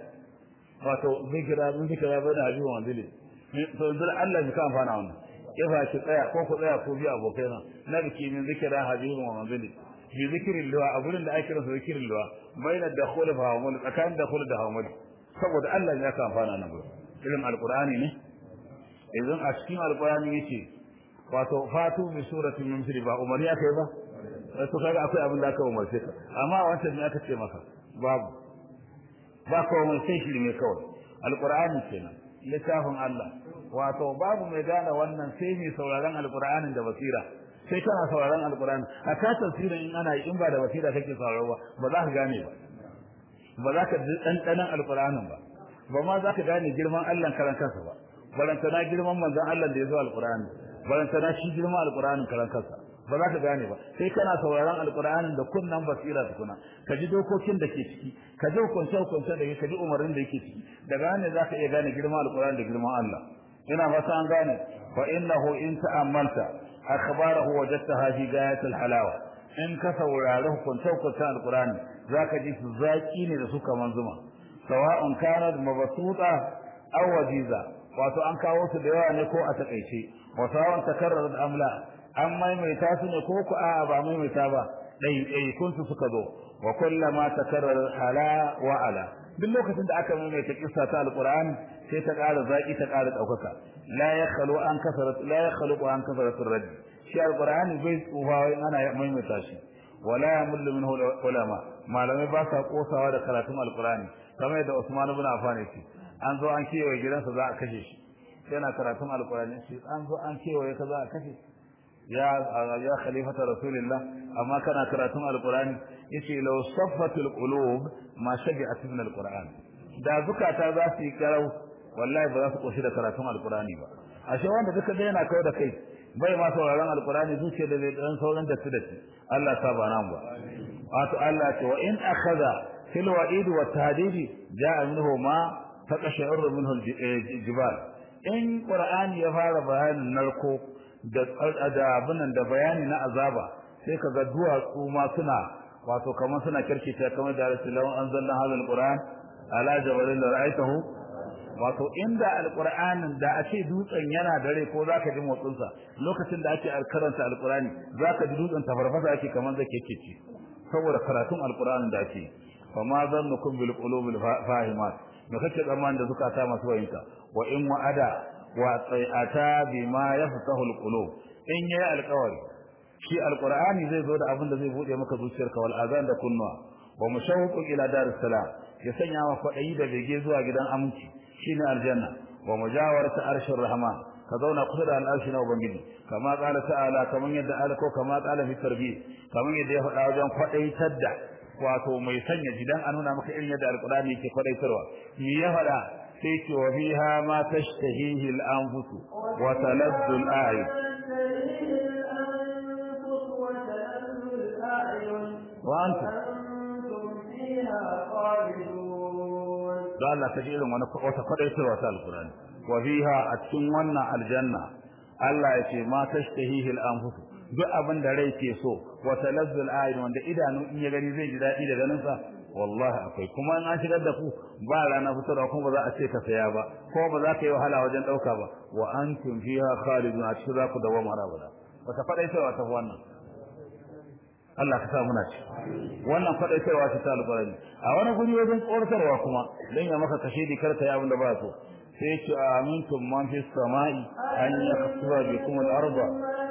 wato zikira mun zikira ba da haji wa manzili to dan Allah ya kan fana wannan kifa ki tsaya ko ku tsaya ko bi abokai na nabiki min zikira haji wa manzili bi zikri liwa a gurin da ake kira zikri liwa baina dakhul fa hawmul akan dakhul da hawmul saboda Allah ya kan fana nan gurin ilmin alqur'ani ne idan a cikin alqur'ani yake wato fatu bi surati min misri ba umari akai ba to kaga akwai abin da aka umarce ka amma wancan ne aka ce maka babu ba komai sai shi ne kawai alqur'ani kenan littafin Allah wato babu mai gane wannan sai mai sauraron alqur'anin da basira sai kana sauraron alqur'ani a ka tafsirin in ana yi in ba da basira kake sauraro ba ba za ka gane ba ba za ka ji dandanan alqur'anin ba ba ma za ka gane girman Allah karan kansa ba balanta na girman manzon Allah da ya zo alqur'ani balanta na shi girman alqur'anin karan kansa ba za ka gane ba sai kana sauraron alqur'anin da kunnan basira tukuna ka ji dokokin da ke ciki ka ji hukunce hukunce da ka ji umarnin da yake ciki daga nan za ka iya gane girman alqur'ani da girman Allah ina fata an gane fa innahu in ta'ammalta akhbarahu wajadtaha fi gayat alhalawa in ka saurari hukunce hukunce alqur'ani zaka ji su zaki ne da su kaman zuma sawa'un kanat mabsuta aw wajiza wato an kawo su da yawa ne ko a takeice wa sawa'un takarrarat amla an maimaita su ne ko ku a ba maimaita ba dai dai kun su suka zo wa kullama takarrara ala wa ala duk lokacin da aka maimaita kissa ta alqur'ani sai ta ƙara zaki ta ƙara daukaka la yakhlu an kasarat la yakhlu an kasarat ar-rad shi alqur'ani bai tsufa wai ana maimaita shi wala yamullu minhu ulama malamai ba sa kosawa da karatun alqur'ani kamar da Usman ibn Affan yake an zo an kewaye gidansa za a kashe shi yana karatun alqur'ani shi an zo an kewaye ka za a kashe ya ya khalifata rasulillah amma kana karatun alqur'ani yace law saffatul qulub ma shabi'at min alqur'an da zukata za su yi karau wallahi ba za su koshi da karatun alqur'ani ba ashe wanda duka da yana kawo da kai bai ma sauraron alqur'ani zuciya da zai dan sauran da su da shi Allah ta ba nan ba wato Allah ce wa in akhadha fil wa'id wa tahdid ja'a minhu ma taqasha'ir minhu aljibal in qur'ani ya fara bayanin narko da da abunan da bayani na azaba sai kaga duwatsu ma suna wato kamar suna kirkita kamar da Rasulullahi anzalna hadal qur'an ala jabalin ra'aytahu wato inda alqur'anin da ake dutsen yana dare ko zaka ji motsin sa lokacin da ake karanta alqur'ani zaka ji dutsen tafarfasa ake kamar zake kici saboda karatun alqur'anin da ake fa ma zannukum bil qulubil fahimat me kace zaman da zukata masu wayinka wa in wa'ada wa tsai'ata bima yaftahu alqulub in yayi alqawari shi alqur'ani zai zo da abin da zai bude maka zuciyarka wal azan da kunnuwa wa mushawqu ila darus salam ya sanya wa kwadayi da bege zuwa gidan aminci shine aljanna wa mujawarata arshir rahman ka zauna kusa da al'arshi na ubangiji kama qala ta'ala kaman yadda alko kama qala fi tarbiy kaman yadda ya faɗa wajen kwadaitar da wato mai sanya jidan an nuna maka irin yadda alqur'ani yake kwadaitarwa me ya faɗa sai ce wa fiha ma tashtahihi al-anfus wa taladdu al-a'yun wa antum fiha khalidun da Allah ta irin wani wata kwadaitarwa ta alqur'ani wa fiha a cikin wannan aljanna Allah ya ce ma tashtahihi al-anfus duk abin da rai ke so wa taladdu al-a'yun wanda idanu in ya gani zai ji dadi da ganin sa wallahi akwai kuma an shigar da ku ba rana fitarwa kuma ba za a ce ka saya ba ko ba za ka yi wahala wajen dauka ba wa antum fiha khalidun a cikin zaku dawo mara bada wata fadaitarwa ta wannan Allah ka sa muna ci wannan fadaitarwa ta alqur'ani a wani guri wajen tsoratarwa kuma dan ya maka kashe di karka ya abin da ba so sai ce amintum man fis samai an yakhsufa bikum al-arda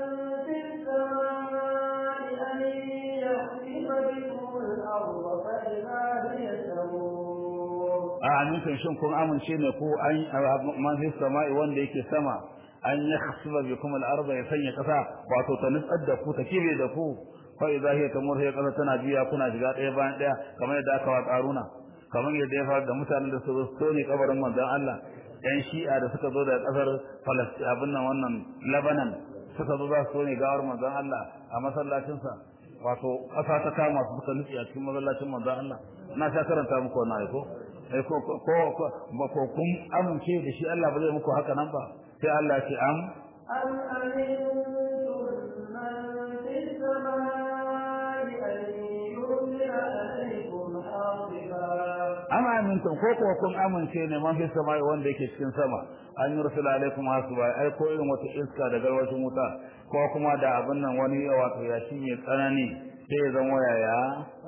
a amintum shin kun amince ne ko an man fis samai wanda yake sama an yakhsufa bikum al-arda ya sanya kasa wato ta nutsar da ku ta kibe da ku fa idza hiya tamur hiya kasa tana biya kuna shiga daya bayan daya kamar yadda aka wa karuna kamar yadda ya fara da mutanen da su zo ne kabarin manzon Allah yan shi'a da suka zo da kasar Palestine abin nan wannan Lebanon suka zo za su ne gawar manzon Allah a masallacin sa wato kasa ta kama su suka nutsi a cikin masallacin manzon Allah na sha karanta muku wannan ayi ko eh ko ko ko kun amince da shi Allah ba zai muku haka nan ba sai Allah ya ce am am amintum man fis samai an yursila alaykum hasiba amma amintum ko ko kun amince ne man fis samai wanda yake cikin sama an yursila alaikum hasiba ai ko irin wata iska da garwashin wuta ko kuma da abin nan wani wato ya shi ne tsanani sai ya zama yaya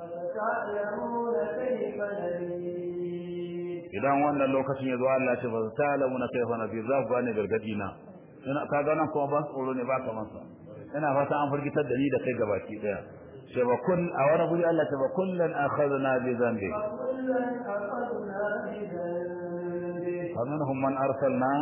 idan wannan lokacin ya zo Allah ce ba ta alamu na kaifa na biyu za ku gane gargadi na ina ka ga nan kuma ba tsoro ne ba kamar sa ina fata an firgitar da ni da kai gabaki daya sai ba kun a wani guri Allah ta ba kullun akhadna bi dhanbi فمنهم من أرسلنا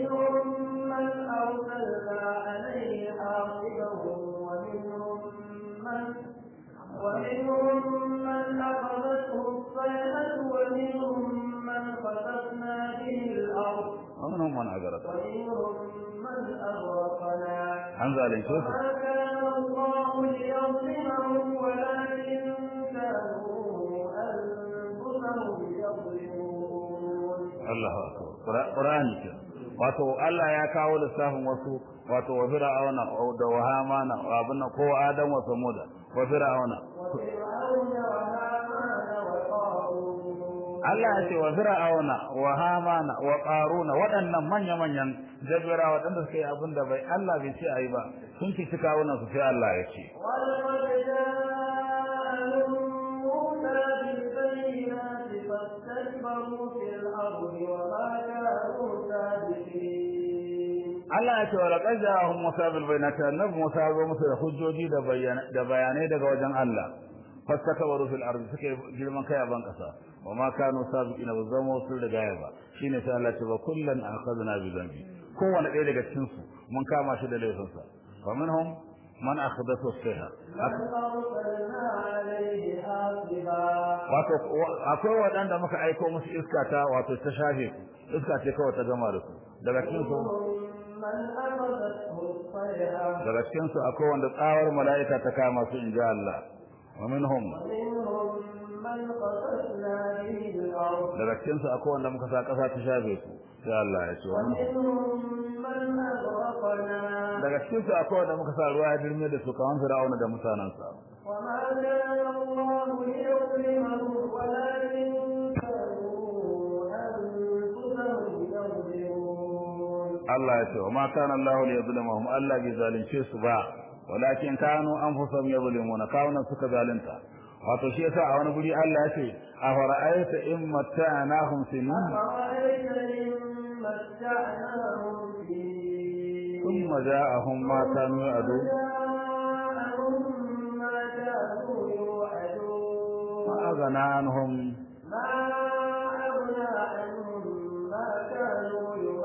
ومنهم من أخذته الصيحة ومنهم من خسفنا به الأرض ومنهم minhum man agara ومنهم من أغرقنا an zalunce su وما كان الله ليظلمهم ولكن كانوا أنفسهم يظلمون. Allah akbar Qur'ani ke wato Allah ya kawo lissafin wasu wato wa fir'auna da wa hamana wa abuna ko adam wa samuda wa fir'auna وفرعون وهامان وقارون. Allah ya ce wa fir'auna wa hamana wa qaruna waɗannan manya manyan jabira waɗanda suka yi abin da bai Allah bai ce ayi ba sun ci cika wannan su sai Allah ya ce Allah ya ce wa laqad ja'ahum Musa bil bayinati annabi Musa ya zo musu da hujjoji da da bayanai daga wajen Allah fastakbaru fil ardi suka girman kai a ban kasa wa ma kanu sabiqina ba zama su da gaya ba shine sai Allah ya ce wa kullan akhadna bi dhanbi kowanne ɗaya daga cikin su mun kama shi da laifinsa wa minhum man akhadathu as-sayha wato akwai waɗanda muka aiko musu iska ta wato ta shafe iska ce kawai ta gama da su daga cikin su daga cikin su akwai wanda tsawar mala'ika ta kama su inji Allah wa minhum daga cikin su akwai wanda muka sa ƙasa ta shafe su sai Allah ya ce wani daga cikin su akwai wanda muka sa ruwa ya dirme da su kawan Fir'auna da mutanansa وما كان الله ليظلمهم ولكن كانوا أنفسهم يظلمون. Allah ya ce wa ma kana Allah liyazlimahum Allah bai zalunce su ba walakin kanu anfusahum yazlimuna kawunan suka zalunta wato shi yasa a wani guri Allah ya ce afara'aita in matta'nahum sinin ثم جاءهم ما كانوا يعدون ما أغنى عنهم ما أغنى عنهم ما كانوا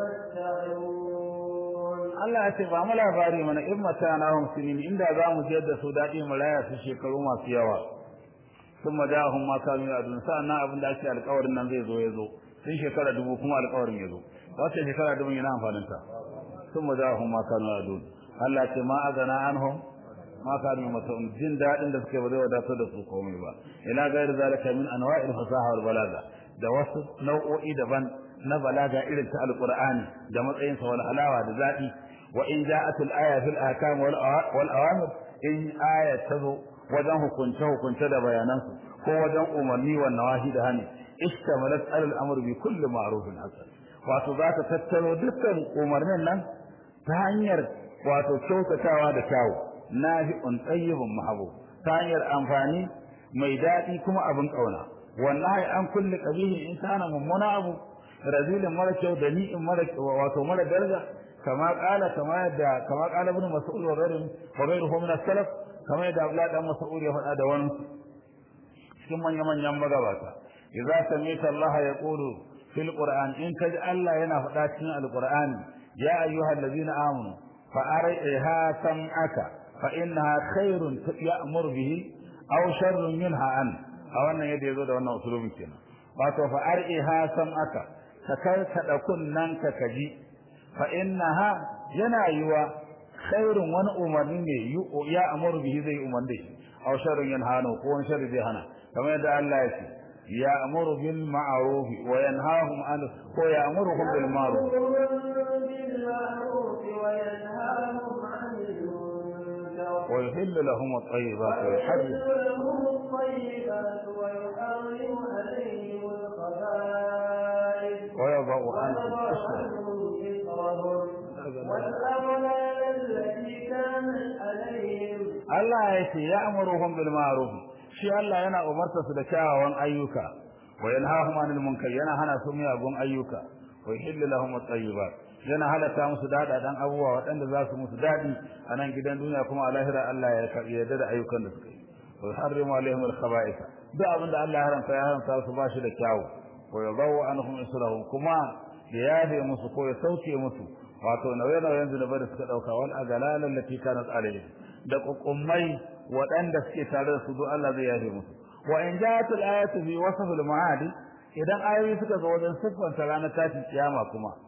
يمتعون. Allah ya ce ba mu labari mana in matanahum sinin inda za mu je da su dadi mu raya su shekaru masu yawa sun majahum ma kanu yadun sa'annan abin da ake alƙawarin nan zai zo ya zo sun shekara dubu kuma alƙawarin ya zo wata shekara dubu yana amfanin ta sun majahum ma kanu yadun Allah ce ma azana anhum ma kanu matun jin dadin da suke ba zai wadatar da su komai ba ila gair zalika min anwa'il fasaha wal balaga da wasu nau'o'i daban na balaga irin ta alqur'ani da matsayin sa wal halawa da zadi wa in ja'at al aya fil ahkam wal awamir in aya tazo wajen hukunce hukunce da bayanan su ko wajen umarni wa nawahi da hani istamalat al amr bi kulli ma'rufin hasan wato za ta tattaro dukkan umarnin nan ta hanyar wato kyautatawa da kyawu nafi'un tayyibun mahabub ta hanyar amfani mai dadi kuma abin kauna wallahi an kulli qabihin insana mummuna abu razilin mara kyau da ni'in mara wato mara daraja kama kala kama yadda kama kala ibn mas'ud wa ghayruhu wa ghayruhu min as-salaf kama yadda Abdullah dan Mas'ud ya faɗa da wani cikin manyan manyan magabata idza samita Allah yaqulu fil qur'an in kaji Allah yana faɗa cikin al-qur'ani ya ayyuhallazina amanu fa ariha sam'aka fa innaha khairun ya'mur bihi aw sharrun yunha an a wannan yadda yazo da wannan usulubin kenan wato fa ariha sam'aka ka kai ka kunnan ka kaji fa innaha yana yiwa khairun wani umarni ne ya amuru bihi zai umarni aw sharrun yanhanu ko wani sharri zai hana kamar yadda Allah ya ce ya amuru bil ma'ruf wa yanhahum an ko ya amuruhum bil ma'ruf wa yuhillu lahum at-tayyibat wa yuharrim لهم الطيبات ويحرم عليهم الخبائث ويضع عنهم ويضع إصرهم عنهم إصرهم والأغلال التي كانت عليهم. Allah ya ce ya amuruhum bil ma'ruf shi Allah yana umarta su da kyawawan ayyuka wa yanhahum anil munkar yana hana su miyagun ayyuka wa yuhillu lahum at-tayyibat yana halata musu dada dan abubuwa waɗanda za su musu dadi a nan gidan duniya kuma a lahira Allah ya yarda da ayyukan da suka yi wa yuharrimu alaihim al-khaba'ith duk abin da Allah ya haramta ya haramta su ba shi da kyawu wa yadawu anhum israhum kuma ya yafe musu ko ya sauke musu wato nauye-nauyen zunubai da suka dauka wal agalalan lati kanat alaihim da kukumai waɗanda suke tare da su duk Allah zai yafe musu wa in ja'atul ayatu fi wasf al-ma'adi idan ayoyi suka zo wajen siffanta ranar tashin kiyama kuma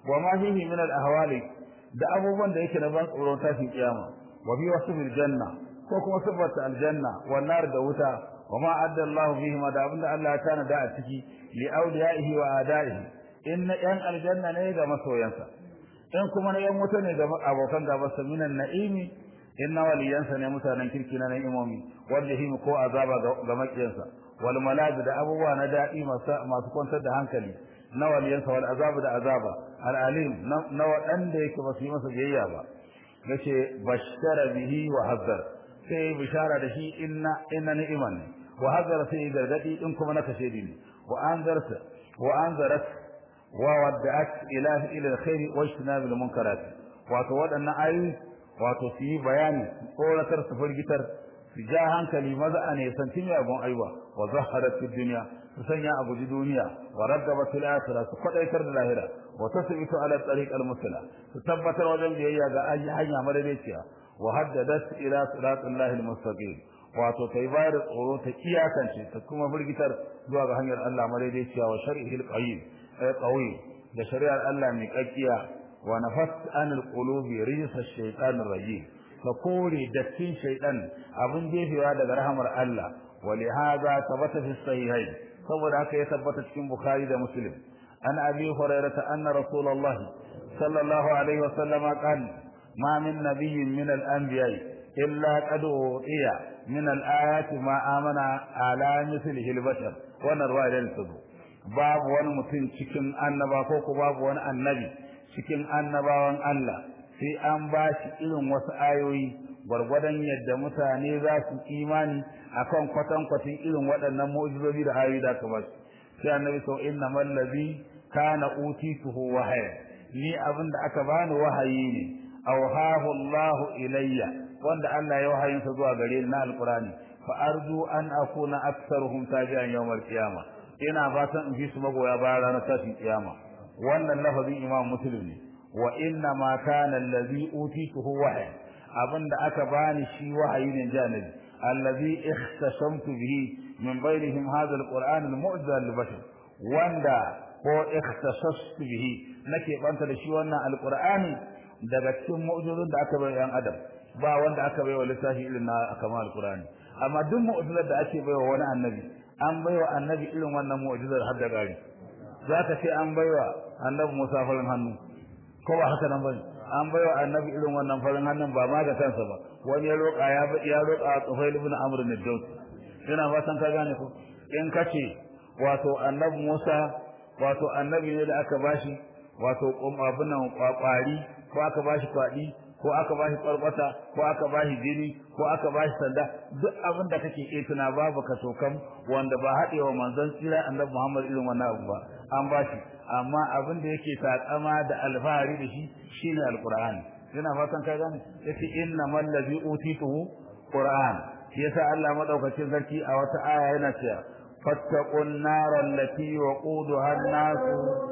wa ma fihi min al-ahwali da abubuwan da yake na ban tsoron tashin kiyama wa fi wasfil janna ko kuma sifata aljanna wan nar da wuta wa ma adda Allah fihi ma da abinda Allah ya tana da a ciki li awliyaihi wa adaihi in yan aljanna ne ga masoyansa in kuma na yan wuta ne ga abokan gabansa minan na'imi in na waliyansa ne mutanen kirki na na'imomi wanda him ko azaba ga makiyansa wal malad da abubuwa na daɗi masu kwantar da hankali na waliyansa wal azabu da azaba al alim na waɗanda yake ba su yi masa biyayya ba yace bashara bihi wa hazzar sai bishara da shi inna inna ni'man wa hazzara sai gargadi in kuma na kashe dini wa anzarta wa anzarat wa wadda'at ila ila alkhair wa ijtinab almunkarat wato waɗannan ayoyi wato su yi bayani tsoratar su firgitar su ja hankali maza a ne santin yagon aiwa wa zaharat fi dunya su sanya a guji duniya wa raggabat fil akhirah su kwadaitar da lahira wa tasbitu ala tariq al musla su tabbatar wajen biyayya ga hanya madaidaiciya wa haddadat ila siratillahi al mustaqim wato tai bayar tsoro ta iyakance ta kuma firgitar zuwa ga hanyar Allah madaidaiciya wa shar'ihi al qayyim ay qawi da shari'ar Allah mai kakkiya wa nafas an al qulubi rijsa ash-shaytan ar-rajim ka kore dattin shaytan abin jefewa daga rahamar Allah wa li hadha thabata fi sahihayn saboda haka ya tabbata cikin bukhari da muslim an abi hurairah anna rasulullah sallallahu alaihi wasallam qala ma min nabiyyin min al-anbiya illa qad utiya min al-ayati ma amana ala mithlihi al-bashar wa narwayan tudu babu wani mutum cikin annaba ko ko babu wani annabi cikin annabawan Allah sai an ba shi irin wasu ayoyi gwargwadon yadda mutane za su imani akan kwatankwacin irin waɗannan mu'jizozi da ayoyi da kamar sai annabi sau inna mallazi kana utituhu wahaya ni abin da aka bani wahayi ne awhahu Allah ilayya wanda Allah ya wahayin sa zuwa gare ni na alqurani fa arju an akuna aktsaruhum tabi'an yawmal qiyamah ina fatan in fi su magoya bayan ranar tashin kiyama wannan lafazin imam muslim ne wa inna ma kana allazi utituhu wahya abinda aka bani shi wahayi ne janabi allazi ikhtasamtu bihi min bainihim hadha alquran almu'jiza lilbashar wanda ko ikhtasastu bihi nake banta da shi wannan alqurani daga cikin mu'jizun da aka bai yan adam ba wanda aka bai wa lissafi irin na kamar alqurani amma duk mu'jizar da ake bai wa wani annabi an bai wa annabi irin wannan mu'jizar har da gari zaka ce an bai wa annabi Musa farin hannu ko ba haka nan bane an bai wa annabi irin wannan farin hannun ba ma da kansa ba wani ya roƙa ya ya roƙa Tufail ibn Amr ibn Dawud ina fatan ka gane ko in kace wato annabi Musa wato annabi ne da aka bashi wato abunan kwakwari ko aka bashi kwadi ko aka bashi kwarbata ko aka bashi jini ko aka bashi sanda duk abin da kake iya tuna babu ka tokan wanda ba hadewa manzon tsira annabi Muhammad irin wannan abu ba an bashi amma abin da yake takama da alfahari da shi shine alqur'ani ina fatan ka gane yace innamal ladhi utituhu qur'an yasa Allah madaukakin sarki a wata aya yana cewa fattaqun nar allati waquduha an-nas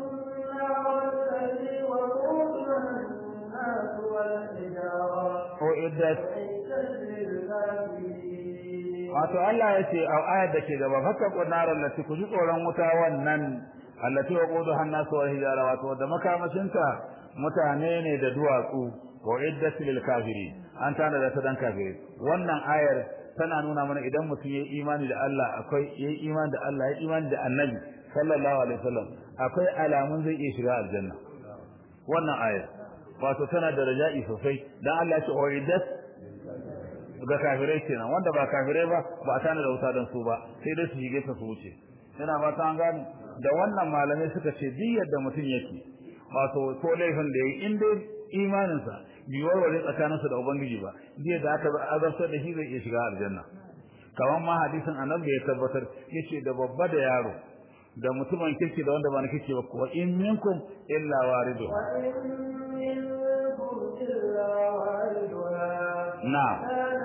uiddat wato Allah yace a ayar da ke gaba fattaqun nar allati ku ji tsoron wuta wannan allati waquduha an-nas wal hijara wato da makamashinta mutane ne da duwatsu uiddat lil kafirin an tana da ta dan kafiri wannan ayar tana nuna mana idan mutum yayi imani da Allah akwai yayi imani da Allah yayi imani da Annabi sallallahu alaihi wasallam akwai alamun zai iya shiga aljanna wannan ayar wato tana da raja'i sosai dan Allah ya ce uiddat ga kafirai kenan wanda ba kafirai ba ba tana da wuta dan su ba sai dai su shige ta su wuce ina ba ta an gane da wannan malamai suka ce duk yadda mutum yake wato ko laifin da yayi in dai imaninsa bi warware tsakaninsa da ubangiji ba zai da aka azabtar da shi zai iya shiga aljanna kaman ma hadisin annabi ya tabbatar yace da babba da yaro da mutumin kirki da wanda ba na kirki ba ko in minkum illa waridu na'am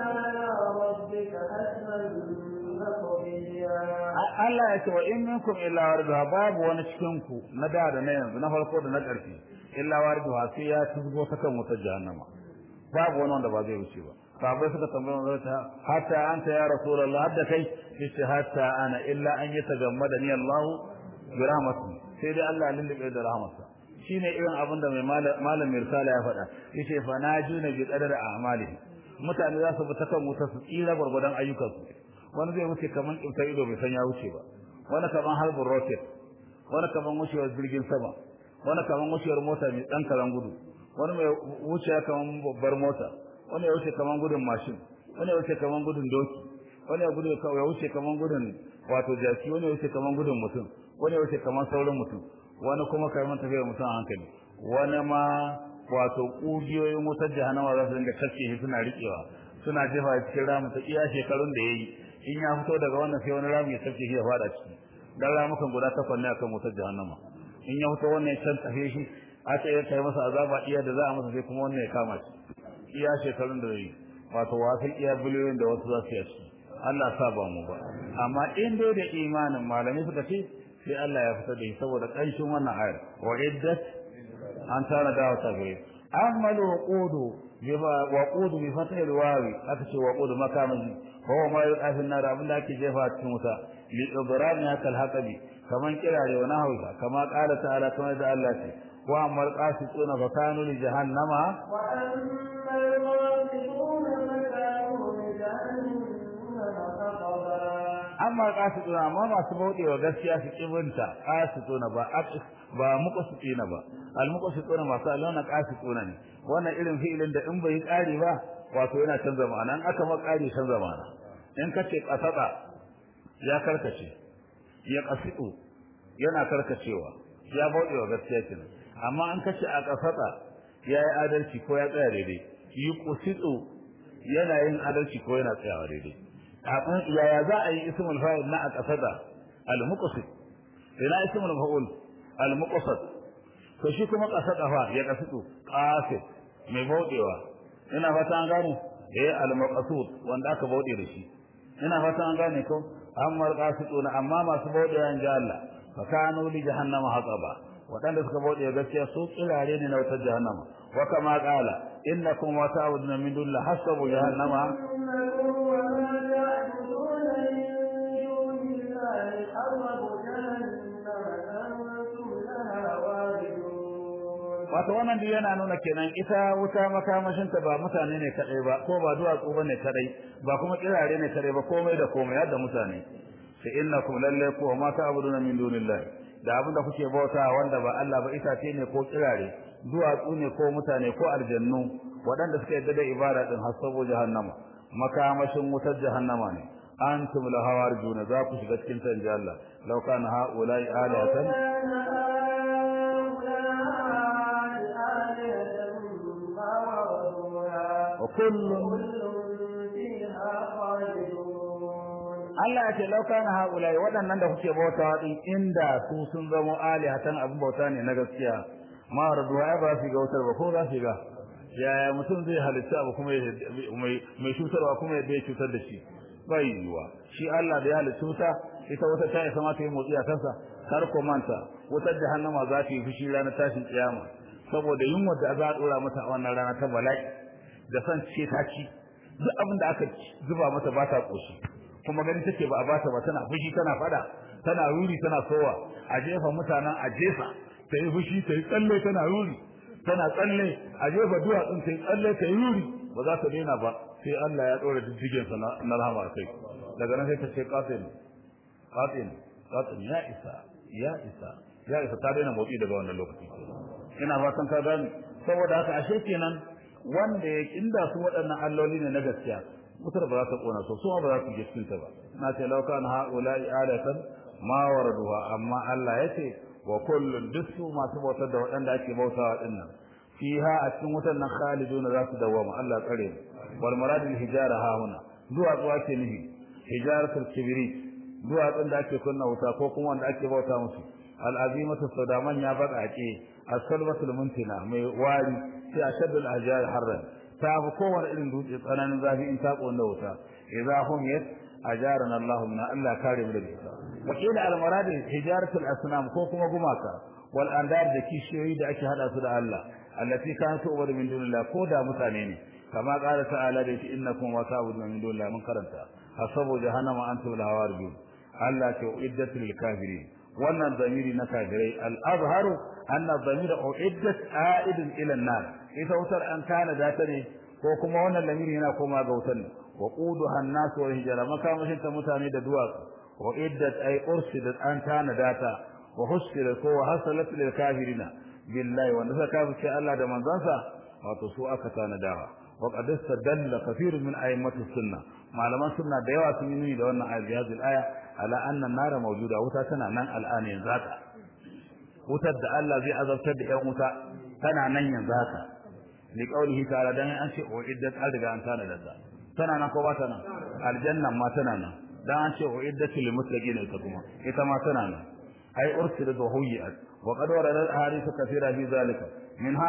Allah ya ce wa in minkum illa wariduha babu wani cikin ku na da da na yanzu na farko da na ƙarshe illa wariduha sai ya tuzgo ta kan wutar jahannama babu wani wanda ba zai wuce ba sahabbai suka tambaye manzo ta hatta anta ya rasulullah hadda kai yace hatta ana illa an yatagammada ni Allah bi rahmatihi sai dai Allah lullube da rahmatsa shine irin abin da mai malam mirsala ya faɗa yace fa najuna bi qadar a'malihi mutane za su bi ta kan wuta su tsira gurgudan ayyukansu wani zai wuce kaman kimta ido bai san ya wuce ba wani kaman harbin rocket wani kaman wucewar jirgin sama wani kaman wucewar mota mai dan karan gudu wani mai wucewa kaman babbar mota wani ya wuce kaman gudun mashin wani ya wuce kaman gudun doki wani ya gudu ya wuce kaman gudun wato jaki wani ya wuce kaman gudun mutum wani ya wuce kaman sauran mutum wani kuma kaman tafiyar mutum a hankali wani ma wato kugiyoyin wutar jahannama za su dinga kaske shi suna riƙewa suna jefa cikin ramu ta iya shekarun da yayi in ya fito daga wannan sai wani ramu ya kaske shi ya fada ciki dan ramukan guda takwas ne akan wutar jahannama in ya fito wannan ya can tafe shi aka yi kai masa azaba iya da za a masa sai kuma wannan ya kama shi iya shekarun da yayi wato wasu iya biliyoyin da wasu za su yi Allah sa ba mu ba amma in dai da imanin malami suka ce sai Allah ya fitar da shi saboda kanshin wannan ayar wa iddat an tana dawo ta gare amma alwaqudu bifa waqudu bi fathi alwawi aka ce waqudu makamaji huwa ma yuqafin nar abin da ake jefa cikin wuta li ibrani hakal haqabi kaman kirare wa nahwa kama qala ta'ala kama da Allah ce wa amal qasituna fa kanu li jahannama wa ammal qasituna fa kanu li jahannama qasaba amma qasituna amma masu baudewa gaskiya su kibinta qasituna ba ba muqasituna ba al-muqasituna masu alwana qasituna ne wannan irin fi'ilin da in bai kare ba wato yana canza ma'ana in aka ma kare canza ma'ana in kace qasada ya karkace ya qasidu yana karkacewa ya bauɗe wa gaskiya kenan amma an kace a qasada yayi adalci ko ya tsaya daidai yi qasidu yana yin adalci ko yana tsayawa daidai amma yaya za a yi ismul fa'il na a qasada al-muqasid ila ismul fa'ul al-muqasad to shi kuma qasada fa ya qasidu qasid mai bauɗewa ina fata an gane eh al-maqsud wanda aka bauɗe da shi ina fata an gane ko amma qasiduna amma masu bauɗewa in ji Allah fa kanu li jahannama hataba wadanda suka bauɗe gaskiya su kirare ne na wata jahannama wa kama qala innakum wa ta'buduna min dunillahi hasabu jahannama wato wannan duk yana nuna kenan ita wuta makamashin ta ba mutane ne kadai ba ko ba duwatsu bane kadai ba kuma kirare ne kadai ba komai da komai yadda mutane sai innakum lalle ko ma ta'buduna min dunillahi da abinda kuke bauta wanda ba Allah ba itace ne ko kirare duwatsu ne ko mutane ko aljannu waɗanda suka yadda da ibada din hasabu jahannama makamashin wutar jahannama ne antum la hawarjuna za ku shiga cikin ta inji Allah law kana haula'i alatan وكل Allah ya ce laukana haulai waɗannan da kuke bautawa din inda su sun zama alihatan abin bauta ne na gaskiya ma raduwa ba su ga wutar ba ko za su ga yaya mutum zai halitta abu kuma mai mai cutarwa kuma ya cutar da shi bai yiwa shi Allah da ya halitta wuta ita wata ta isa ma ta yi motsi a kansa kar ko manta wutar jahannama za ta yi fushi ranar tashin kiyama saboda yunwa da za a dora mata a wannan rana ta bala'i da san ce ta ci duk abin da aka zuba mata ba ta koshi kuma gani take ba a bata ba tana fushi tana fada tana ruri tana sowa a jefa mutanen a jefa ta yi fushi ta yi tsalle tana ruri tana tsalle a jefa duwatsun ta yi tsalle ta yi ruri ba za ta daina ba sai Allah ya dora diddigen sa na rahama kai daga nan sai ta ce qatil qatil qatil ya isa ya isa ya isa ta daina motsi daga wannan lokaci ina fatan ka gani saboda haka ashe kenan wanda ya inda su waɗannan alloli ne na gaskiya mutar ba za ta kona so su ba za su je cikin ta ba na ce law kana haula'i alatan ma waraduha amma Allah yace wa kullun dusu masu bautar da waɗanda ake bautawa dinnan fiha a cikin wutan nan khaliduna za su dawama Allah tsare mu wal maradul hijara ha huna duwa duwa ke nihi hijaratul kibrit duwa din da ake kunna wuta ko kuma wanda ake bauta musu al azimatu sadaman ya baka ake as-salmatul muntina mai wari sai ashaddul ahjar harran ta bu kowane irin dutse tsananin zafi in ta konna wuta idza hum yat ajarana Allah min Allah kare mu daga ita wakila al marad hijaratul asnam ko kuma gumaka wal andar da kishiyoyi da ake hada su da Allah allati kanat tu'budu min dunillah ko da mutane ne kama qala ta'ala da shi innakum wa ta'buduna min dunillah mun karanta hasabu jahannama antum la hawarjun Allah ce iddatul kafirin wannan zamiri na kafirai al-azharu anna zamira uiddat a'idun ila an-nar ita wutar an kana da ta ne ko kuma wannan lamiri yana koma ga wutar ne wa quduha an-nas wa hijara makamashin ta mutane da duwatsu wa iddat ay ursidat an kana data wa husila ko wa hasalat lil kafirina billahi wa nasa kafir Allah da manzansa wato su aka tana dawa wa qad istadalla kathirun min a'immati sunnah malaman sunna da yawa sun yi nuni da wannan ayat hadhihi aya ala anna an-nara mawjuda wuta tana nan al'ana yanzu haka wutar da Allah zai azabtar da ƴan wuta tana nan yanzu haka li qawlihi ta'ala dan an ce o iddat an riga an tana da ta tana nan ko ba ta nan aljanna ma tana nan dan an ce o iddatu lil muttaqin ita kuma ita ma tana nan ay ursilat wa huyat wa qad warada ahadith kathira fi zalika minha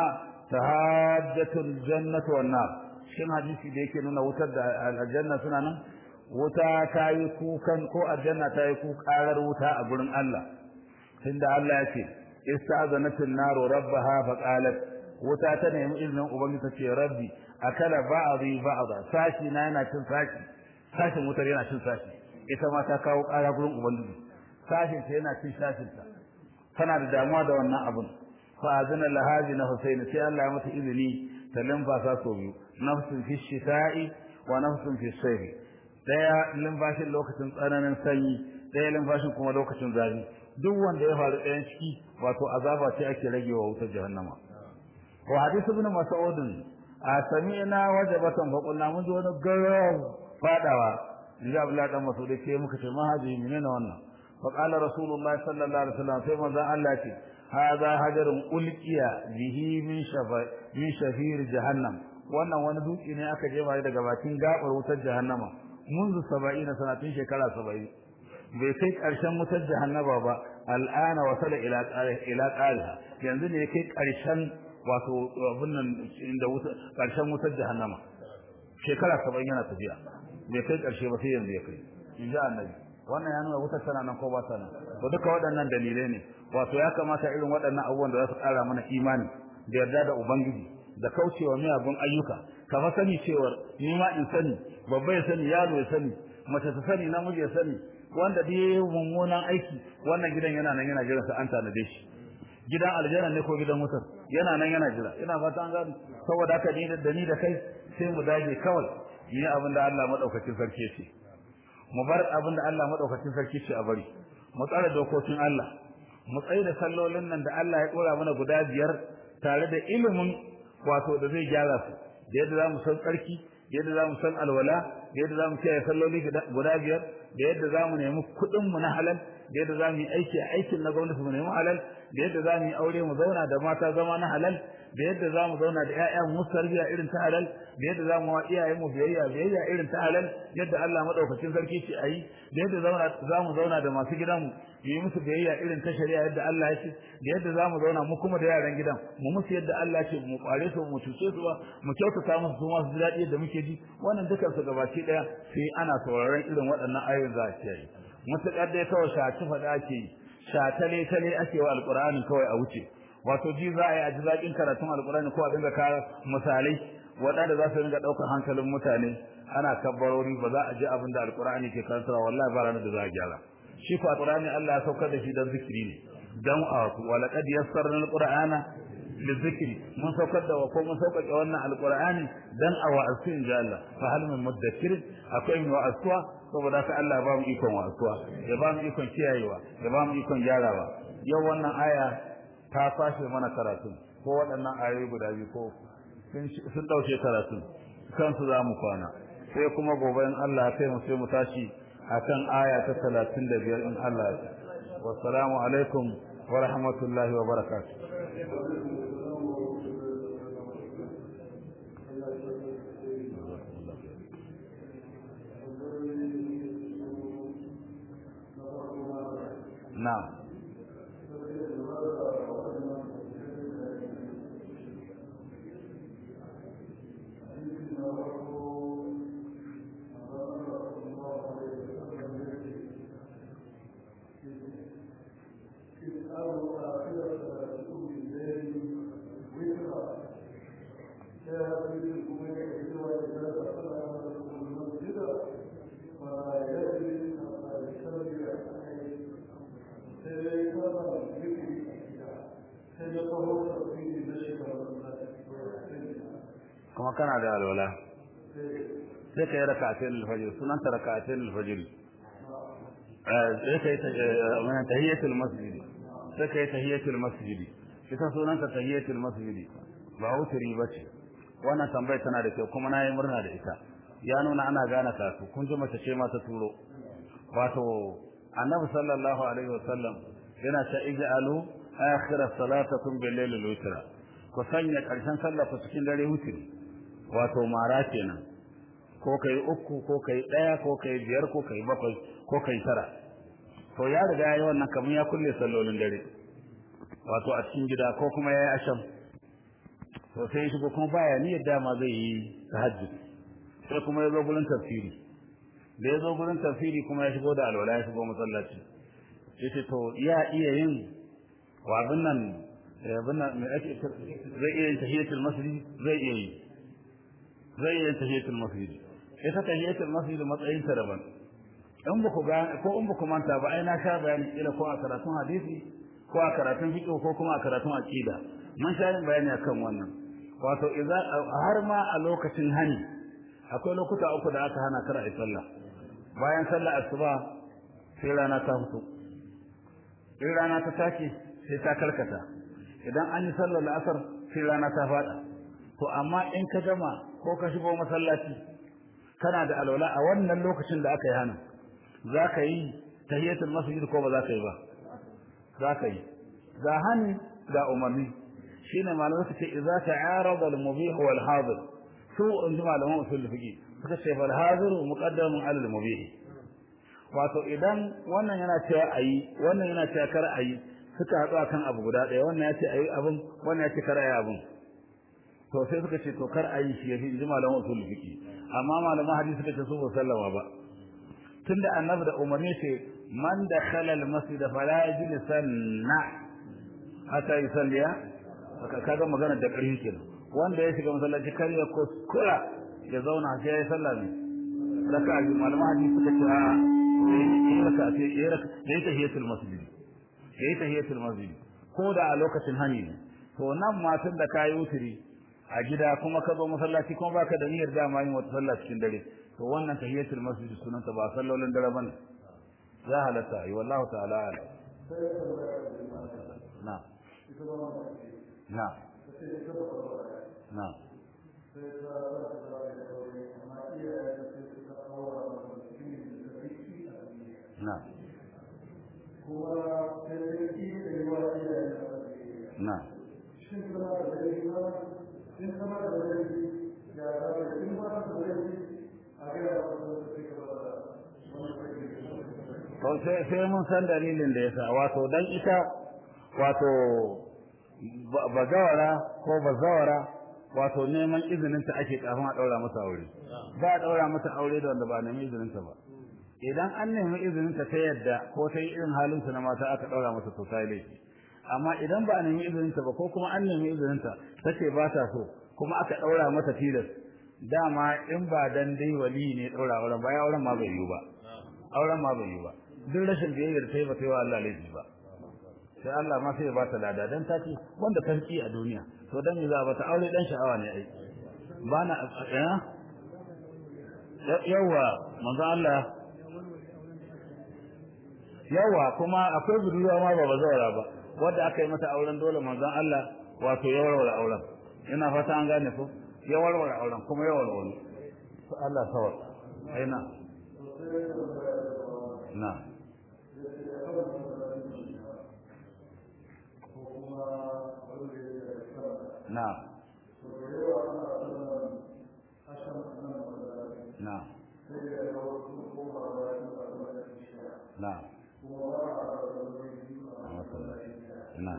tahajjatu al-jannatu wan nar shin hadisi da yake nuna wutar da aljanna suna nan wuta ta yi kukan ko aljanna ta yi kukarar wuta a gurin Allah tunda Allah ya ce ista'zanatin naru rabbaha faqalat wuta ta nemi izinin ubangiji ta ce rabbi akala ba'dhi ba'dha sashi na yana cin sashi sashin wutar yana cin sashi ita ma ta kawo kara gurin ubangiji sashin ta yana cin sashin ta tana da damuwa da wannan abun fa azana lahaji na husaini sai Allah ya mata izini ta limfasa so biyu nafsun fi shita'i wa nafsun fi sayfi daya limfashin lokacin tsananin sanyi daya limfashin kuma lokacin zafi duk wanda ya faru ɗayan ciki wato azaba ce ake ragewa wutar jahannama wa hadith ibn mas'ud a sami'na wajabatan fa qulna mun ji wani garau fadawa inda Abdullah dan Mas'ud ce muka ce mahaji menene wannan fa qala rasulullahi sallallahu alaihi wasallam sai manzo Allah ce hadha hajarun ulqiya bihi min shafa min shafir jahannam wannan wani duki ne aka je mai daga bakin gabar wutar jahannama munzu saba'ina sanatin shekara saba'in bai kai karshen wutar jahannama ba al'ana wasala ila ila qaliha yanzu ne kai karshen wato abin nan inda wutar karshen wutar jahannama shekara saba'in yana tafiya bai kai karshe ba sai yanzu ya kai inji annabi wannan ya nuna wutar tana nan ko ba tana to duka waɗannan dalilai ne wato ya kamata irin waɗannan abubuwan da za su ƙara mana imani da yarda da ubangiji da kaucewa miyagun ayyuka ka fa sani cewar ni ma in sani babba ya sani yaro ya sani mace ta sani namiji ya sani wanda da yayi mummunan aiki wannan gidan yana nan yana jira sa an tanade shi gidan aljanna ne ko gidan wutar yana nan yana jira ina fata an gani saboda haka ni da ni da kai sai mu dage kawai yi abin da Allah madaukakin sarki ya ce mu bar abin da Allah madaukakin sarki ce a bari mu tsara dokokin Allah mu tsaye da sallolin nan da Allah ya dora mana guda biyar tare da ilimin wato da zai gyara su da yadda zamu san tsarki da yadda zamu san alwala da yadda zamu kiyaye salloli guda biyar da yadda zamu nemi kuɗin mu na halal da yadda zamu yi aiki a aikin na gwamnati mu nemi halal da yadda zamu yi aure mu zauna da mata zama na halal da yadda zamu zauna da ƴaƴan mu tarbiya irin ta halal da yadda zamu wa iyayen mu biyayya biyayya irin ta halal yadda Allah madaukakin sarki ce ayi da yadda zauna zamu zauna da masu gidan mu yi musu biyayya irin ta shari'a yadda Allah ya ce da yadda zamu zauna mu kuma da yaran gidan mu musu yadda Allah ya ce mu kware su mu tuce su ba mu kyautata musu su ma su daɗi yadda muke ji wannan dukan su gabaci daya sai ana sauraron irin waɗannan ayoyin za a ce yi mutakar dai kawai shaci faɗa ake yi shatale tale ake wa alqur'ani kawai a wuce wato ji za a yi a ji zaƙin karatun alqur'ani ko a dinga kawo misalai waɗanda za su dinga ɗaukar hankalin mutane ana kabbarori ba za a ji abin da alqur'ani ke karantarwa wallahi ba ranar da za a gyara shi ko alqur'ani Allah ya saukar da shi dan zikiri ne dan a wa laqad yassarna alqur'ana lizikri mun saukar da ko mun saukake wannan alqur'ani dan a wa'azu in ja Allah fa hal min mudakkir akwai min wa'azuwa saboda ka Allah ba mu ikon wa'azuwa ya ba mu ikon kiyayewa ya ba mu ikon gyarawa yau wannan aya ta fashe mana karatu ko waɗannan ayoyi guda biyu ko sun dauke karatu kansu za mu kwana sai kuma gobe in Allah ya kai mu sai mu tashi akan aya ta talatin da biyar in Allah ya wassalamu alaikum wa rahmatullahi wa barakatuh na'am Thank you. kana da alwala sai kai rak'atayn al-fajr sunan ta rak'atayn al-fajr sai kai tahiyatul masjid sai kai tahiyatul masjid ita sunan ta tahiyatul masjid ba wuturi bace wannan tambayar tana da kyau kuma nayi murna da ita ya nuna ana gane kasu kun ji mace ce ma ta turo wato annabi sallallahu alaihi wasallam yana ta ij'alu akhir salatakum bil layl al-witra ku sanya karshen sallah ku cikin dare wutri wato mara kenan ko kai uku ko kai daya ko kai biyar ko kai bakwai ko kai tara to ya riga yayi wannan kamar ya kulle sallolin dare wato a cikin gida ko kuma yayi asham to sai shi kuma baya niyyar dama zai yi tahajjud sai kuma ya zo gurin tafsiri da ya zo gurin tafsiri kuma ya shigo da alwala ya shigo masallaci yace to ya iya yin wa abin nan abin nan mai ake zai iya yin tahiyatul masjid zai iya yi zai iya yin tahiyatul masjid ita tahiyatul masjid matsayin ta daban in ba ku ga ko in ba ku manta ba ai na sha bayani kila ko a karatun hadisi ko a karatun fiqh ko kuma a karatun aqida mun sha yin bayani akan wannan wato idan har ma a lokacin hani akwai lokuta uku da aka hana kar a yi sallah bayan sallah asuba sai rana ta fito in rana ta take sai ta karkata idan an yi sallar asar sai rana ta fada to amma in ka gama ko ka shigo masallaci kana da alwala a wannan lokacin da aka yi hana za ka yi tahiyatul masjid ko ba za ka yi ba za ka yi ga hani ga umarni shine malamai suke idza ta'arada al-mubih wal hadir su in ji malaman usul fiqi suka ce fal hadir muqaddamun ala al-mubih wato idan wannan yana cewa ayi wannan yana cewa kar ayi suka haɗu akan abu guda ɗaya wannan ya ce ayi abun wannan ya ce kar ayi abun to sai suka ce to kar ayi shi yafi in ji malaman usul fiqi amma malaman hadisi suka ce su ba sallama ba tunda annabi da umarni ce man dakhala al-masjid fala yajlisanna hatta yusalliya kaga magana da ƙarfi kenan wanda ya shiga masallaci kar ya kuskura ya zauna sai ya yi sallah ne raka'a biyu malaman hadisi suka ce a yi raka'a sai yi raka'a yayi tahiyatul masjid yayi tahiyatul masjid ko da a lokacin hani ne to nan matan da kayi wuturi a gida kuma ka zo masallaci kuma baka da niyyar dama yin wata sallah cikin dare to wannan tahiyatul masjid sunanta ba sallolin dare bane ya halatta ai wallahu ta'ala ala na na na na na to sai mun san dalilin da yasa wato dan ita wato bazawara ko bazawara wato neman izinin ta ake kafin a daura masa aure ba a daura masa aure da wanda ba nemi izinin ta ba idan an nemi izinin ta ta yadda ko ta yi irin halin su na mata aka daura masa to sai laifi amma idan ba a nemi izinin ta ba ko kuma an nemi izinin ta tace ba ta so kuma aka daura mata tilas dama in ba dan dai wali ne daura auren ba ya auren ma bai yi ba auren ma bai yi ba duk rashin biyayyar ta yi ba sai wa Allah laifi ba sai Allah ma sai ya bata lada dan ta ce wanda kan ki a duniya to dan za ba ta aure dan sha'awa ne ai bana yawa manzo Allah yawa kuma akwai budurwa ma ba bazawara ba wanda aka yi mata auren dole manzo Allah wato ya warware auren ina fata an gane ko ya warware auren kuma ya warware to Allah sawar aina na نعم نعم نعم نعم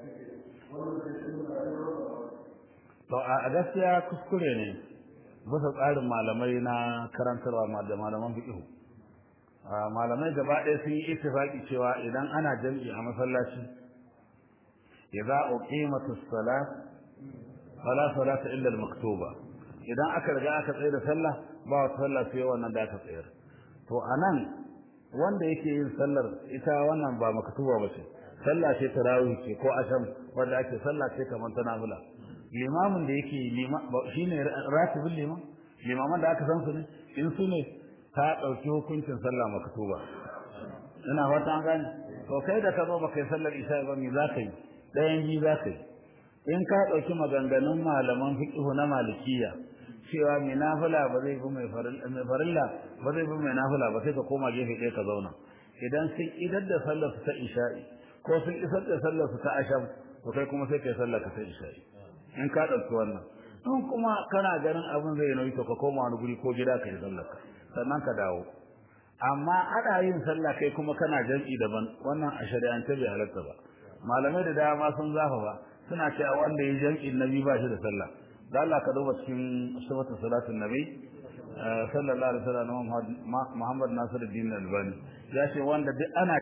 to a gaskiya kuskure ne bisa tsarin malamai na karantarwa da malaman fiqh malamai gaba ɗaya sun yi ittifaqi cewa idan ana jami'i a masallaci idza uqimatus salat fala salata illa al-maktuba idan aka riga aka tsaya da sallah ba wata sallah sai wannan da aka tsayar to anan wanda yake yin sallar ita wannan ba maktuba ba ce sallah ce tarawih ce ko asham wanda ake sallah ce kamar ta nafila limamin da yake lima shine ratibul liman limaman da aka san su ne in su ne ta dauki hukuncin sallah maktuba ina fata an gane to kai da ka zo baka yi sallar isha ba me zaka yi dayan ji zaka yi in ka dauki maganganun malaman fiqh na malikiya cewa mai nafila ba zai bi mai farilla ba zai bi mai nafila ba sai ka koma gefe ɗaya ka zauna idan sun idar da sallar su ta isha'i ko sun isar da sallar su ta asham to kai kuma sai kai sallar ka ta isha'i in ka dauki wannan in kuma kana ganin abin zai nauyi to ka koma wani guri ko gida ka yi sallar ka sannan ka dawo amma ana yin sallah kai kuma kana jam'i daban wannan a shari'ance bai halatta ba malamai da dama sun zafa ba suna cewa wanda ya jam'i nabi ba shi da sallah da Allah ka duba cikin sifatu salatin nabi sallallahu alaihi wasallam Muhammad Nasiruddin Albani ya ce wanda duk ana